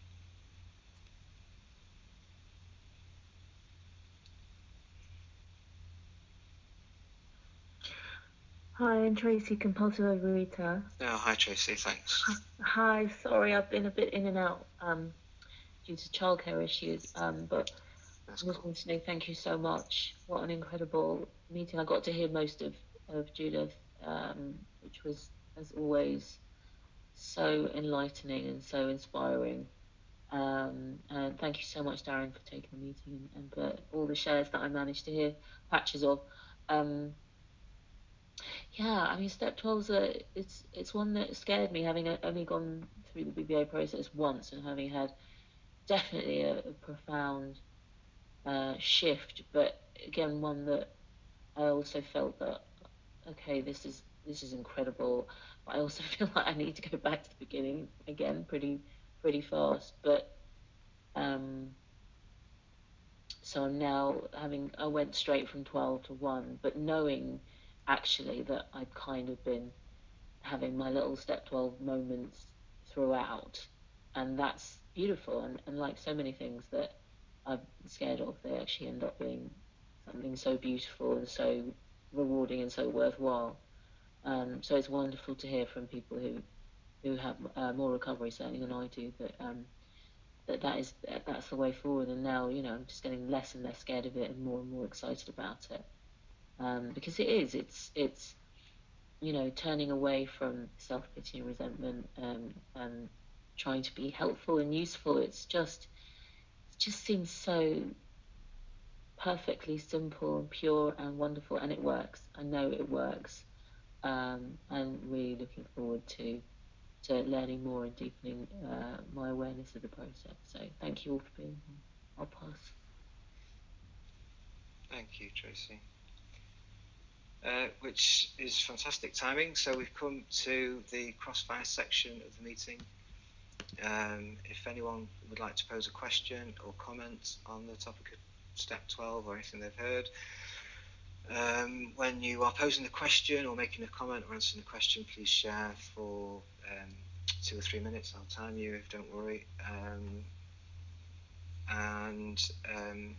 Hi, I'm Tracy, compulsive overeater. Oh, hi Tracy. Thanks. Hi, sorry, I've been a bit in and out um, due to childcare issues, um, but That's I just cool. want to say thank you so much. What an incredible meeting. I got to hear most of, of Judith, um, which was, as always, so enlightening and so inspiring. Um, and thank you so much, Darren, for taking the meeting and, and for all the shares that I managed to hear patches of. Um, yeah, I mean, step twelve is a, it's it's one that scared me, having only gone through the B B A process once and having had definitely a, a profound uh, shift, but again, one that I also felt that, okay, this is this is incredible. But I also feel like I need to go back to the beginning again, pretty pretty fast. But um, so I'm now having, I went straight from twelve to one, but knowing actually that I'd kind of been having my little step twelve moments throughout, and that's beautiful. And, and like so many things that I'm scared of, they actually end up being something so beautiful and so rewarding and so worthwhile. Um, so it's wonderful to hear from people who who have uh, more recovery certainly than I do, that um, that that is that's the way forward. And now, you know, I'm just getting less and less scared of it and more and more excited about it, um, because it is it's it's you know, turning away from self-pity and resentment, um, and trying to be helpful and useful. It's just, it just seems so perfectly simple and pure and wonderful, and it works. I know it works. um, and really looking forward to to learning more and deepening uh, my awareness of the process. So thank you all for being here. I'll pass. Thank you, Tracy. Uh, which is fantastic timing. So we've come to the crossfire section of the meeting. Um, if anyone would like to pose a question or comment on the topic of step twelve or anything they've heard, um, when you are posing the question or making a comment or answering the question, please share for um, two or three minutes. I'll time you, don't worry. Um, and um,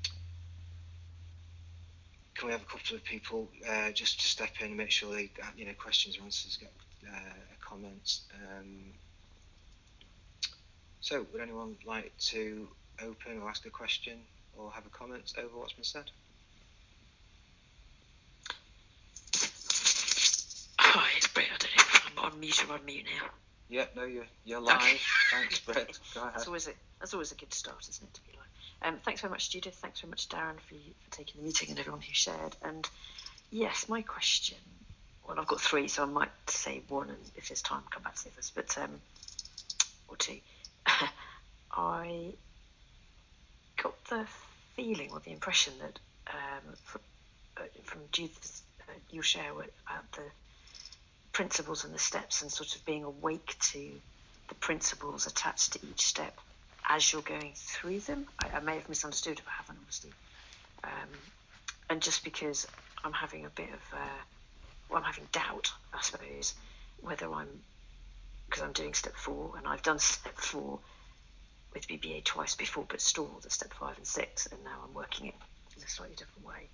can we have a couple of people uh, just to step in and make sure they, you know, questions or answers get uh, a comment. Um, so, would anyone like to open or ask a question or have a comment over what's been said? Hi, it's Brett. I don't know if I'm on mute or on mute now. Yeah, no, you're you're live. Okay. Thanks, Brett. Go ahead. That's always a that's always a good start, isn't it, to be live? Um, thanks very much, Judith. Thanks very much, Darren, for for taking the meeting and everyone who shared. And yes, my question. Well, I've got three, so I might say one, and if there's time, come back to the others. But um, or two. I got the feeling or the impression that um, from, uh, from Judith's uh, your share about the principles and the steps and sort of being awake to the principles attached to each step as you're going through them. I, I may have misunderstood if I haven't, obviously. Um, and just because I'm having a bit of, uh, well, I'm having doubt, I suppose, whether I'm, because I'm doing step four and I've done step four with B B A twice before, but stalled at step five and six, and now I'm working it in a slightly different way.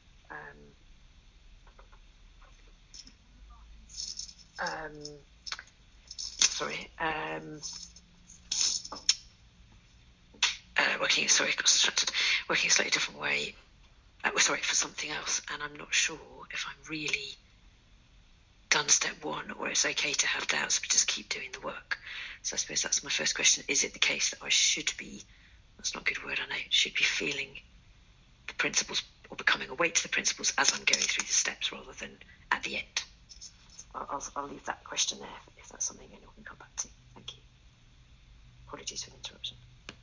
Um, um, sorry, um, uh, working, sorry, got distracted, working a slightly different way, uh, sorry, for something else, and I'm not sure if I'm really done step one or it's okay to have doubts but just keep doing the work. So I suppose that's my first question. Is it the case that I should be, that's not a good word, I know, should be feeling the principles or becoming awake to the principles as I'm going through the steps rather than at the end? I'll, I'll, I'll leave that question there if that's something anyone can come back to. Thank you. Apologies for the interruption.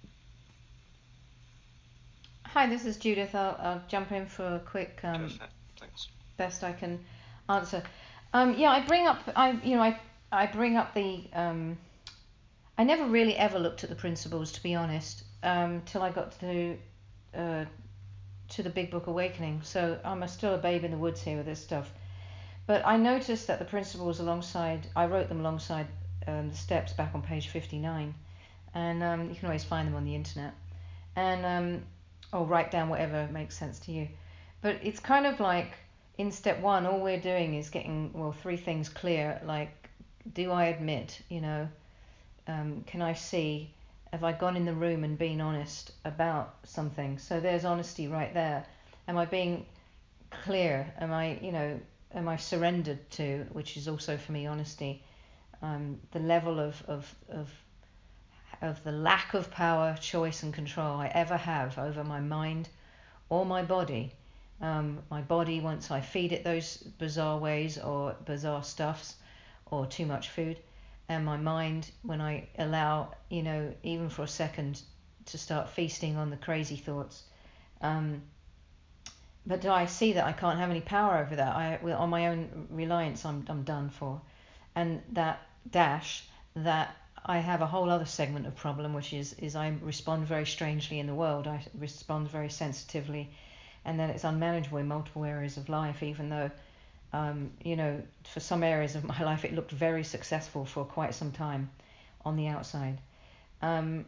Hi, this is Judith. I'll, I'll jump in for a quick um, Perfect. Thanks. best I can answer. Um, yeah, I bring up I you know I I bring up the um, I never really ever looked at the principles, to be honest, um, till I got to uh, to the Big Book Awakening. So I'm a, still a babe in the woods here with this stuff. But I noticed that the principles alongside, I wrote them alongside um, the steps back on page fifty-nine, and um, you can always find them on the internet, and um, or write down whatever makes sense to you. But it's kind of like in step one, all we're doing is getting, well, three things clear, like, do I admit, you know, um, can I see, have I gone in the room and been honest about something? So there's honesty right there. Am I being clear? Am I, you know, am I surrendered to, which is also for me honesty, um, the level of, of, of, of the lack of power, choice and control I ever have over my mind or my body. Um, my body, once I feed it those bizarre ways or bizarre stuffs or too much food, and my mind, when I allow, you know, even for a second, to start feasting on the crazy thoughts. Um, but do I see that I can't have any power over that? I, well, on my own reliance, I'm, I'm done for. And that dash, that I have a whole other segment of problem, which is, is I respond very strangely in the world. I respond very sensitively, and then it's unmanageable in multiple areas of life, even though, um, you know, for some areas of my life, it looked very successful for quite some time on the outside. Um,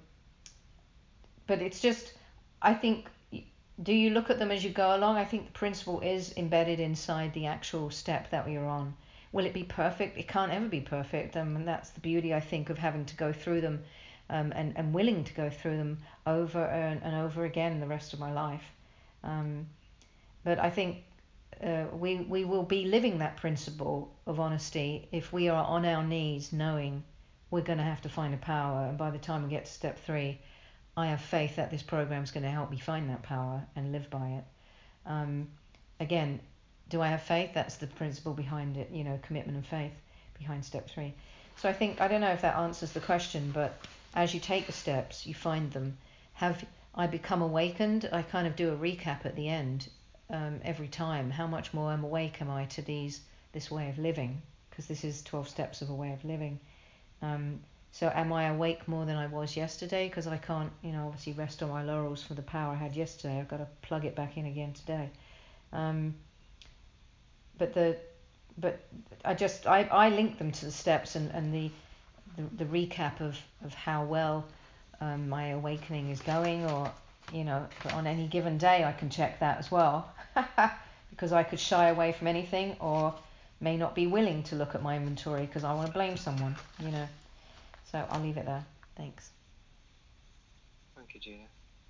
but it's just, I think, do you look at them as you go along? I think the principle is embedded inside the actual step that we are on. Will it be perfect? It can't ever be perfect, um, and that's the beauty, I think, of having to go through them um, and, and willing to go through them over and, and over again the rest of my life. Um, but I think uh, we, we will be living that principle of honesty if we are on our knees knowing we're going to have to find a power, and by the time we get to step three, I have faith that this program is going to help me find that power and live by it. Um, again, do I have faith? That's the principle behind it, you know, commitment and faith behind step three. So I think, I don't know if that answers the question, but as you take the steps, you find them. Have I become awakened? I kind of do a recap at the end um, every time. How much more am awake am I to these this way of living? Because this is twelve steps of a way of living. Um, so am I awake more than I was yesterday? Because I can't, you know, obviously rest on my laurels for the power I had yesterday. I've got to plug it back in again today. Um, but the but I just I, I link them to the steps and, and the, the the recap of, of how well um, my awakening is going, or you know, on any given day I can check that as well because I could shy away from anything or may not be willing to look at my inventory because I want to blame someone, you know. So I'll leave it there. Thanks. Thank you, Gina.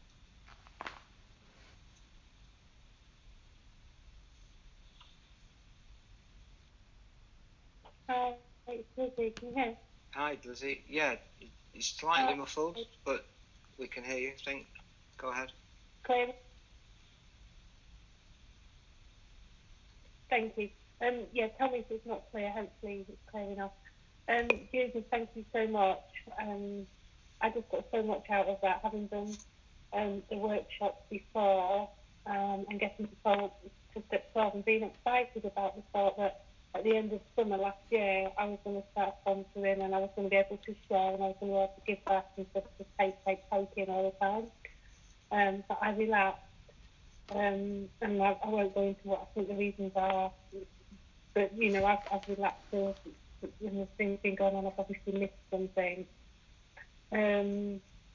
Hi, it's Lizzie. Can you hear? Hi, Lizzie. Yeah, it's slightly Uh, muffled, but we can hear you. Think. Go ahead. clear. Thank you. Um, yeah, tell me if it's not clear. Hopefully it's clear enough. Um, Judith, thank you so much. Um, I just got so much out of that, having done um, the workshops before um, and getting to, twelve, to step twelve and being excited about the thought that at the end of summer last year I was going to start sponsoring and I was going to be able to share and I was going to be able to give back instead of just take, take, take in all the time. Um, but I relapsed. Um, and I, I won't go into what I think the reasons are, but you know, I've, I've relapsed to, and the things been going on. I've obviously missed something. Um,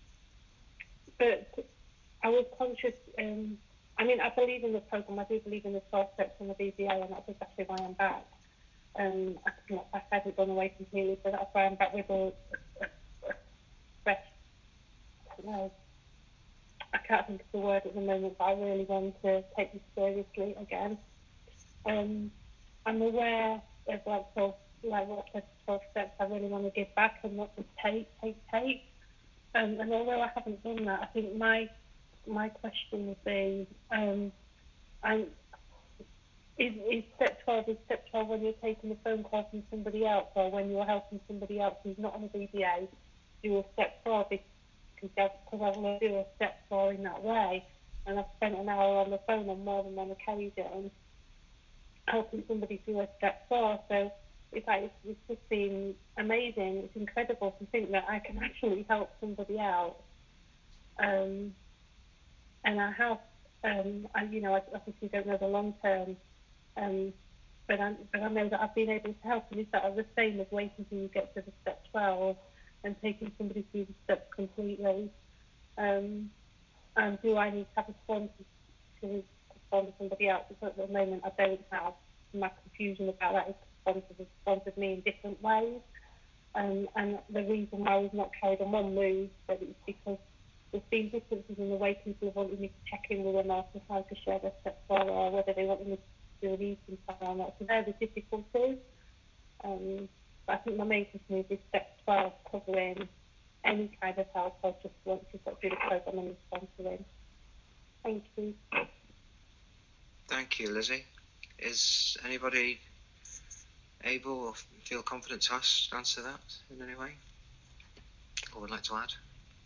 but I was conscious. Um, I mean, I believe in the program. I do believe in the twelve steps and the B B A, and that's exactly why I'm back. Um, I'm not back. I haven't gone away completely, so that's why I'm back with a, a, a fresh. I don't know. I can't think of the word at the moment, but I really want to take this seriously again. Um, I'm aware of like twelve, like what twelve steps. I really want to give back and not just take, take, take. Um, and although I haven't done that, I think my my question would be, um, I'm, is, is step twelve is step twelve when you're taking a phone call from somebody else, or when you're helping somebody else who's not on a B B A do a step twelve? Because I want to do a step four in that way, and I've spent an hour on the phone on more than one occasion helping somebody do a step four. So it's like it's, it's just been amazing. It's incredible to think that I can actually help somebody out. Um, and I have, um, I, you know, I obviously don't know the long term, um, but I, but I know that I've been able to help. And is that the same as waiting till you get to the step twelve and taking somebody through the steps completely? Um, and do I need to have a sponsor to, to sponsor somebody else? Because at the moment I don't have. My confusion about that is sponsors have sponsored me in different ways. Um, and the reason why we've not carried on one move, but it's because there's been differences in the way people have wanted me to check in with them after how to share their steps well, or whether they wanted me to do an eating plan or not. So they're the difficulties. Um, but I think my main question is, is step twelve covering any kind of help or just once you've got through the program and sponsoring? Thank you. Thank you, Lizzie. Is anybody able or feel confident to ask, answer that in any way, or would like to add?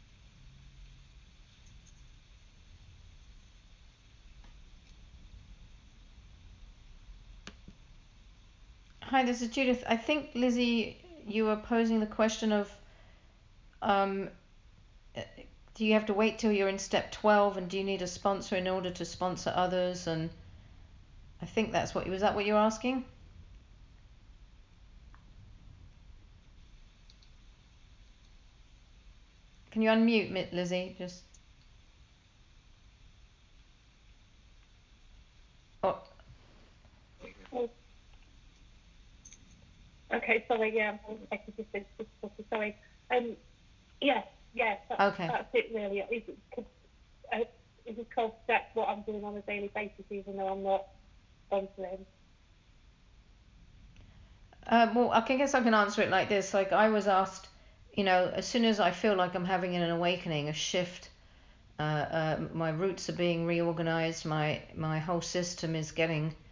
Hi, this is Judith. I think, Lizzie, you were posing the question of um, do you have to wait till you're in step twelve and do you need a sponsor in order to sponsor others? And I think that's what, was that what you were asking? Can you unmute, Lizzie? Just. Oh. Okay, sorry, yeah, I'm expecting this difficulty, sorry. Um, yes, yes, that, Okay. that's it really. Is it, could, uh, is it called steps what I'm doing on a daily basis even though I'm not sponsoring? Uh, well, I guess I can answer it like this. Like I was asked, you know, as soon as I feel like I'm having an awakening, a shift, uh, uh, my roots are being reorganized, my my whole system is getting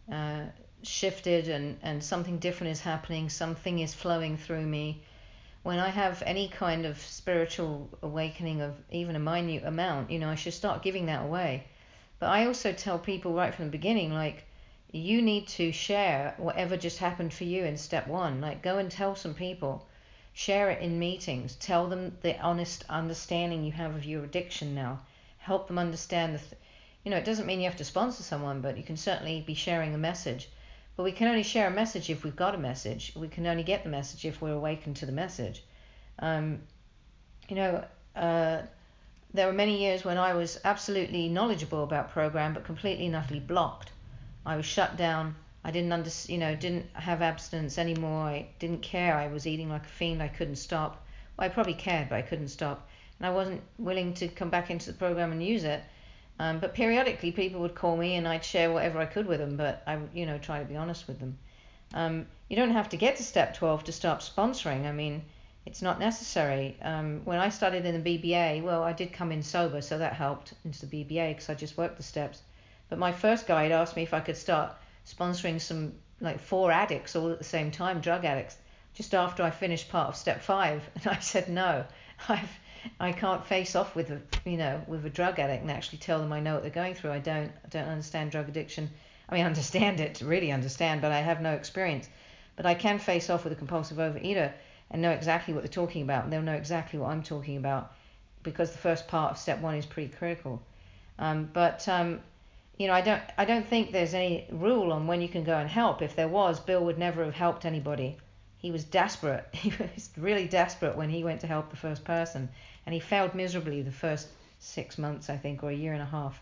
uh, shifted and, and something different is happening, something is flowing through me. When I have any kind of spiritual awakening of even a minute amount, you know, I should start giving that away. But I also tell people right from the beginning, like, you need to share whatever just happened for you in step one. Like, go and tell some people, share it in meetings, tell them the honest understanding you have of your addiction now, help them understand the, th- you know, it doesn't mean you have to sponsor someone, but you can certainly be sharing a message. But we can only share a message if we've got a message. We can only get the message if we're awakened to the message. Um, you know, uh, there were many years when I was absolutely knowledgeable about program, but completely and utterly blocked. I was shut down. I didn't under, you know, didn't have abstinence anymore. I didn't care. I was eating like a fiend. I couldn't stop. Well, I probably cared, but I couldn't stop. And I wasn't willing to come back into the program and use it. Um, but periodically, people would call me, and I'd share whatever I could with them. But I, you know, try to be honest with them. Um, you don't have to get to step twelve to start sponsoring. I mean, it's not necessary. Um, when I started in the B B A, well, I did come in sober, so that helped into the B B A because I just worked the steps. But my first guide asked me if I could start sponsoring some, like, four addicts all at the same time, drug addicts, just after I finished part of step five. And I said no, I've, I can't face off with a, you know, with a drug addict and actually tell them I know what they're going through. I don't, I don't understand drug addiction. I mean, I understand it, really understand, but I have no experience. But I can face off with a compulsive overeater and know exactly what they're talking about, and they'll know exactly what I'm talking about, because the first part of step one is pretty critical. Um, but um, you know, I don't, I don't think there's any rule on when you can go and help. If there was, Bill would never have helped anybody. He was desperate. He was really desperate when he went to help the first person, and he failed miserably the first six months, I think, or a year and a half.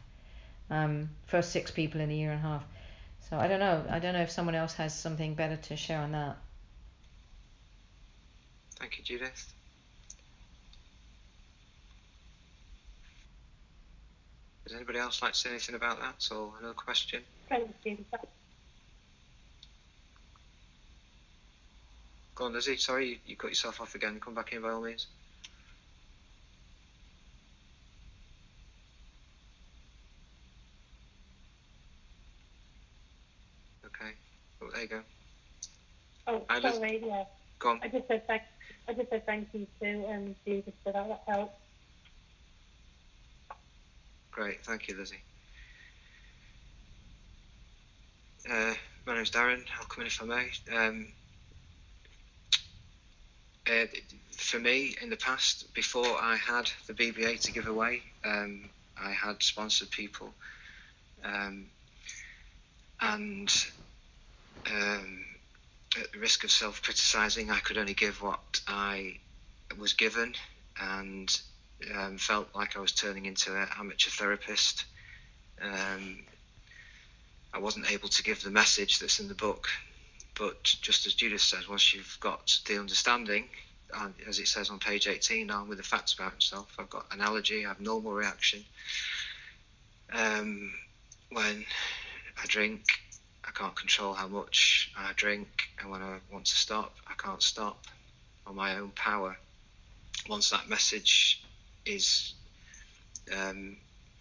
Um, first six people in a year and a half. So I don't know. I don't know if someone else has something better to share on that. Thank you, Judith. Does anybody else like to say anything about that, or another question? Thank you. Go on, Lizzie. Sorry, you, you cut yourself off again. Come back in by all means. Okay. Oh, there you go. Oh, Hi, Liz. sorry, yeah. Go on. I just said thank, I just said thank you to um, Judith for that. That helped. Great. Thank you, Lizzie. Uh, my name's Darren. I'll come in if I may. Um, uh, for me, in the past, before I had the B B A to give away, um, I had sponsored people, um, and um, at the risk of self-criticising, I could only give what I was given, and um, felt like I was turning into an amateur therapist. Um, I wasn't able to give the message that's in the book, but just as Judith says, once you've got the understanding, and as it says on page eighteen, armed with the facts about himself, I've got an allergy, I have normal reaction. Um, when I drink, I can't control how much I drink, and when I want to stop, I can't stop on my own power. Once that message is um,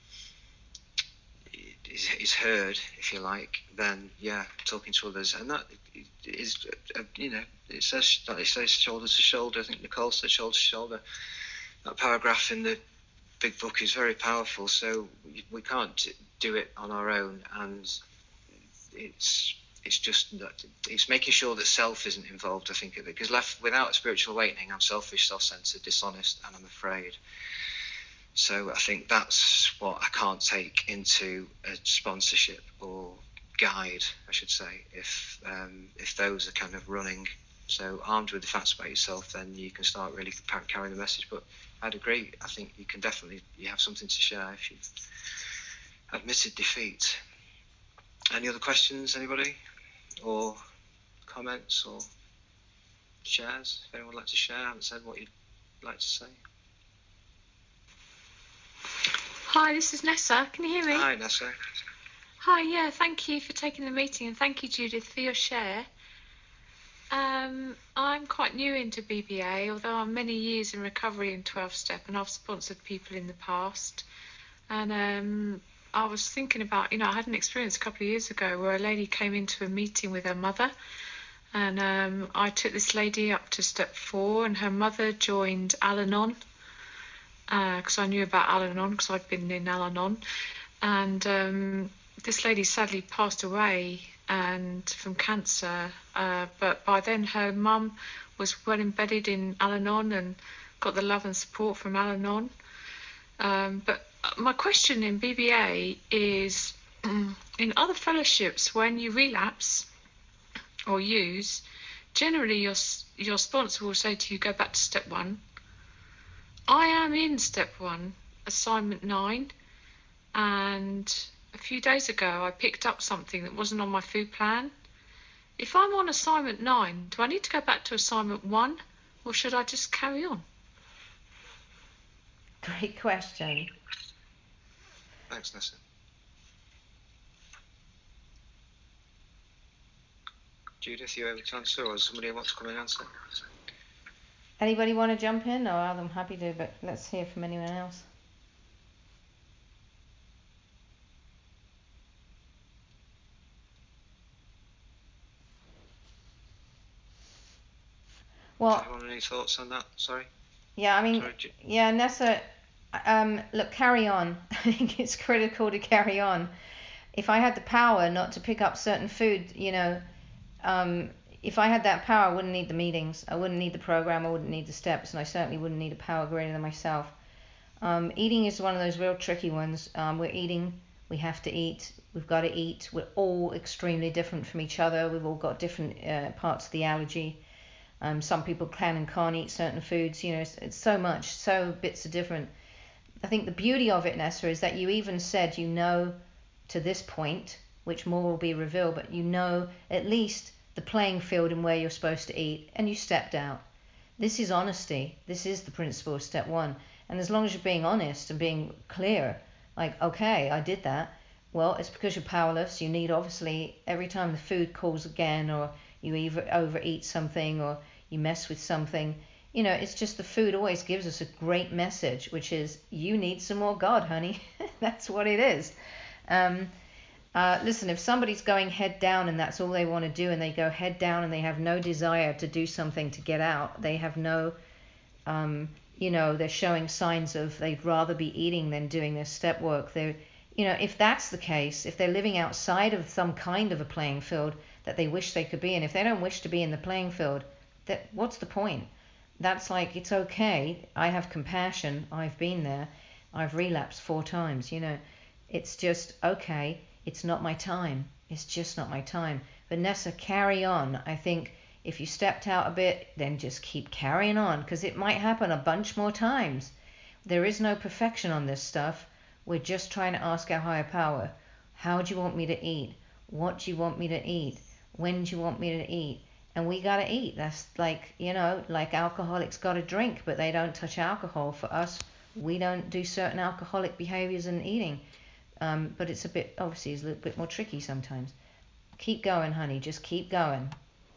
is, is heard, if you like, then yeah, talking to others, and that is, uh, you know, it says it says shoulder to shoulder. I think Nicole said shoulder to shoulder. That paragraph in the big book is very powerful. So we can't do it on our own, and it's it's just that it's making sure that self isn't involved. I think because left without a spiritual awakening, I'm selfish, self-centered, dishonest, and I'm afraid. So I think that's what I can't take into a sponsorship or guide, I should say, if um, if those are kind of running. So armed with the facts about yourself, then you can start really carrying the message. But I'd agree. I think you can definitely you have something to share if you've admitted defeat. Any other questions, anybody, or comments or shares? If anyone would like to share, I haven't said what you'd like to say. Hi, this is Nessa. Can you hear me? Hi, Nessa. Hi, yeah, thank you for taking the meeting, and thank you, Judith, for your share. Um, I'm quite new into B B A, although I'm many years in recovery in twelve step, and I've sponsored people in the past. And um, I was thinking about, you know, I had an experience a couple of years ago where a lady came into a meeting with her mother, and um, I took this lady up to step four, and her mother joined Al-Anon, because uh, I knew about Al-Anon because I'd been in Al-Anon, and um, this lady sadly passed away and from cancer, uh, but by then her mum was well embedded in Al-Anon and got the love and support from Al-Anon. Um, but my question in B B A is, in other fellowships, when you relapse or use, generally your your sponsor will say to you, go back to step one. I am in step one, assignment nine, and a few days ago I picked up something that wasn't on my food plan. If I'm on assignment nine, do I need to go back to assignment one, or should I just carry on? Great question. Thanks, Nessa. Judith, you able to answer, or somebody wants to come and answer? Anybody want to jump in? Or I'm happy to, but let's hear from anyone else. Well, anyone any thoughts on that? Sorry. Yeah, I mean, Sorry, yeah, Nessa, um, look, carry on. I think it's critical to carry on. If I had the power not to pick up certain food, you know, um, if I had that power, I wouldn't need the meetings. I wouldn't need the program. I wouldn't need the steps, and I certainly wouldn't need a power greater than myself. Um, eating is one of those real tricky ones. Um, we're eating. We have to eat. We've got to eat. We're all extremely different from each other. We've all got different uh, parts of the allergy. Um, some people can and can't eat certain foods. You know, it's, it's so much, so bits are different. I think the beauty of it, Nessa, is that you even said you know to this point, which more will be revealed, but you know at least the playing field and where you're supposed to eat, and you stepped out. This is honesty. This is the principle of step one. And as long as you're being honest and being clear, like, okay, I did that. Well, it's because you're powerless. You need, obviously, every time the food calls again, or you either overeat something, or you mess with something, you know, it's just the food always gives us a great message, which is, you need some more God, honey. That's what it is. Um, uh, listen, if somebody's going head down and that's all they want to do, and they go head down and they have no desire to do something to get out, they have no, um, you know, they're showing signs of they'd rather be eating than doing their step work. They're, you know, if that's the case, if they're living outside of some kind of a playing field that they wish they could be in, if they don't wish to be in the playing field, that what's the point? That's like, it's okay. I have compassion. I've been there. I've relapsed four times. You know, it's just okay. It's not my time. It's just not my time. But Nessa, carry on. I think if you stepped out a bit, then just keep carrying on, because it might happen a bunch more times. There is no perfection on this stuff. We're just trying to ask our higher power, how do you want me to eat? What do you want me to eat? When do you want me to eat? And we gotta eat. That's like, you know, like alcoholics gotta drink, but they don't touch alcohol. For us, we don't do certain alcoholic behaviors in eating. Um, but it's a bit, obviously, it's a little bit more tricky sometimes. Keep going, honey. Just keep going.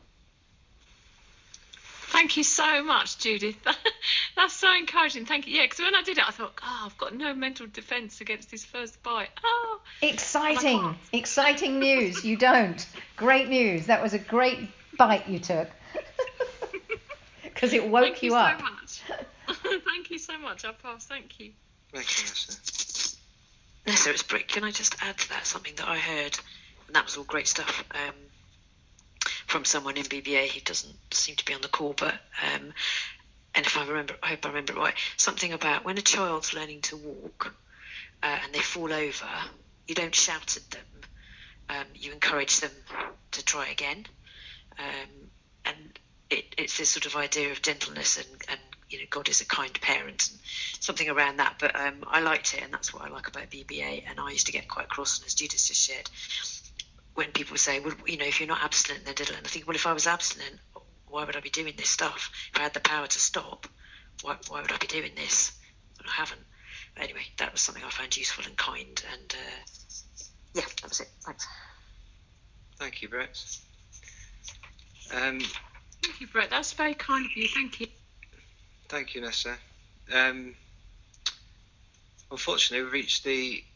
Thank you so much, Judith. That's so encouraging. Thank you. Yeah, because when I did it, I thought, oh, I've got no mental defence against this first bite. Oh, exciting, exciting news. You don't. Great news. That was a great bite you took. Because it woke Thank you, you up. so much. Thank you so much. I'll pass. Thank you. Thank you, Nessa. Nessa, it's Brick. Can I just add to that something that I heard? And that was all great stuff. Um, from someone in B B A who doesn't seem to be on the call, but um, and if I remember, I hope I remember it right, something about when a child's learning to walk uh, and they fall over, you don't shout at them, um, you encourage them to try again, um, and it, it's this sort of idea of gentleness and, and you know, God is a kind parent and something around that. But um, I liked it, and that's what I like about B B A. And I used to get quite cross, and as Judith just shared, when people say, well, you know, if you're not abstinent, then diddle. And I think, well, if I was abstinent, why would I be doing this stuff? If I had the power to stop, why, why would I be doing this? But I haven't. But anyway, that was something I found useful and kind. And uh, yeah, that was it. Thanks. Thank you, Brett. Um, Thank you, Brett. That's very kind of you. Thank you. Thank you, Nessa. Um, unfortunately, we've reached the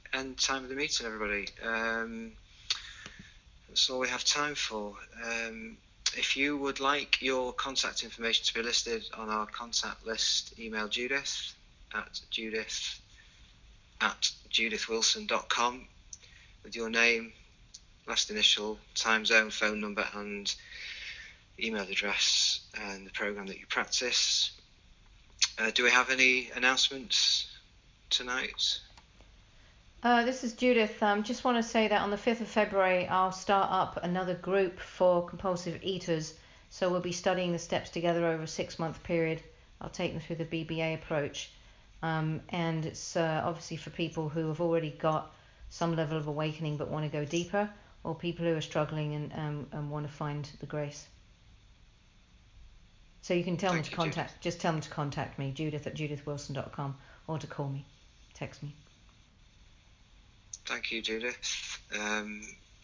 end time of the meeting, everybody. Um, that's all we have time for. Um, if you would like your contact information to be listed on our contact list, email Judith at judith at judith wilson dot com with your name, last initial, time zone, phone number, and email address, and the program that you practice. Uh, do we have any announcements tonight? Uh, this is Judith. Um, just want to say that on the fifth of February, I'll start up another group for compulsive eaters. So we'll be studying the steps together over a six-month period. I'll take them through the B B A approach. Um, and it's uh, obviously for people who have already got some level of awakening but want to go deeper, or people who are struggling and, um, and want to find the grace. So you can tell Thank them to you, contact, Judith. just tell them to contact me, Judith at judith wilson dot com, or to call me, text me. Thank you, Judith. Um,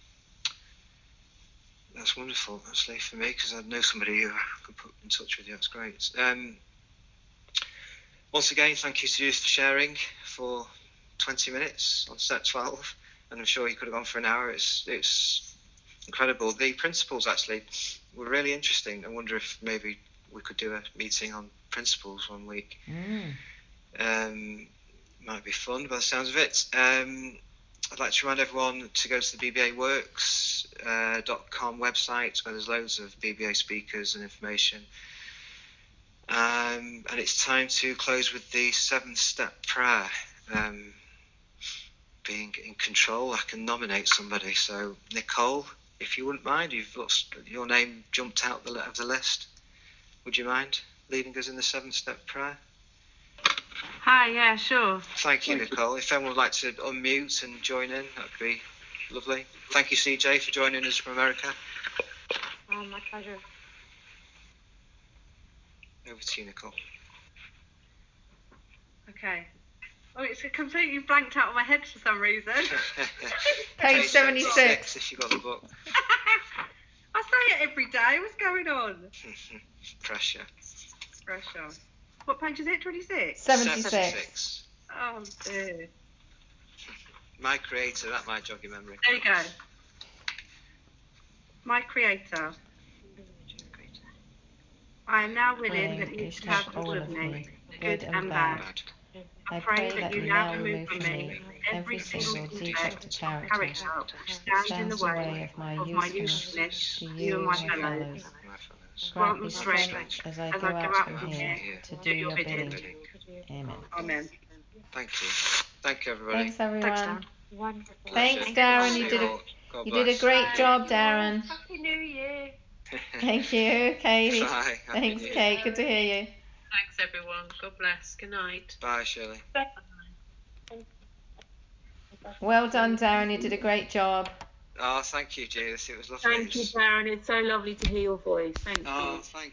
that's wonderful, actually, for me, because I know somebody who could put in touch with you. That's great. Um, once again, thank you to Judith for sharing for twenty minutes on step twelve, and I'm sure you could have gone for an hour. It's it's incredible. The principles actually were really interesting. I wonder if maybe we could do a meeting on principles one week. Mm. Um, might be fun by the sounds of it. Um, I'd like to remind everyone to go to the B B A works dot com uh, website, where there's loads of B B A speakers and information. Um, and it's time to close with the seventh step prayer. Um, being in control, I can nominate somebody. So Nicole, if you wouldn't mind, you've lost, your name jumped out the, of the list. Would you mind leading us in the seventh step prayer? Hi, yeah, sure. Thank you, Nicole. If anyone would like to unmute and join in, that would be lovely. Thank you, C J, for joining us from America. Oh, my pleasure. Over to you, Nicole. Okay. Oh, it's completely blanked out of my head for some reason. Page seventy-six. If you got the book. I say it every day. What's going on? Pressure. Pressure. What page is it? twenty-six? seventy-six. Oh, dear. My creator, that might jog your memory. There you go. My creator. I am now willing that you should have all of me, good and bad. I pray that you now remove from me every single defect of character which stands in the way of my usefulness to you and my fellows. Grant me strength as I go out from here to do your bidding. Amen. Amen. Thank you. Thank you, everybody. Thanks, everyone. Thanks, Wonderful. Thanks, Pleasure. Darren. You See did you a all. God you did a bless. great job, Darren. Happy New Year. Thank you, Katie. Bye. Happy Thanks, New Year. Kate. Good to hear you. Thanks, everyone. God bless. Good night. Bye, Shirley. Well done, Darren. You did a great job. Oh, thank you, Judith. It was lovely. Thank you, Darren. It's so lovely to hear your voice. Thank you. Oh, thank you.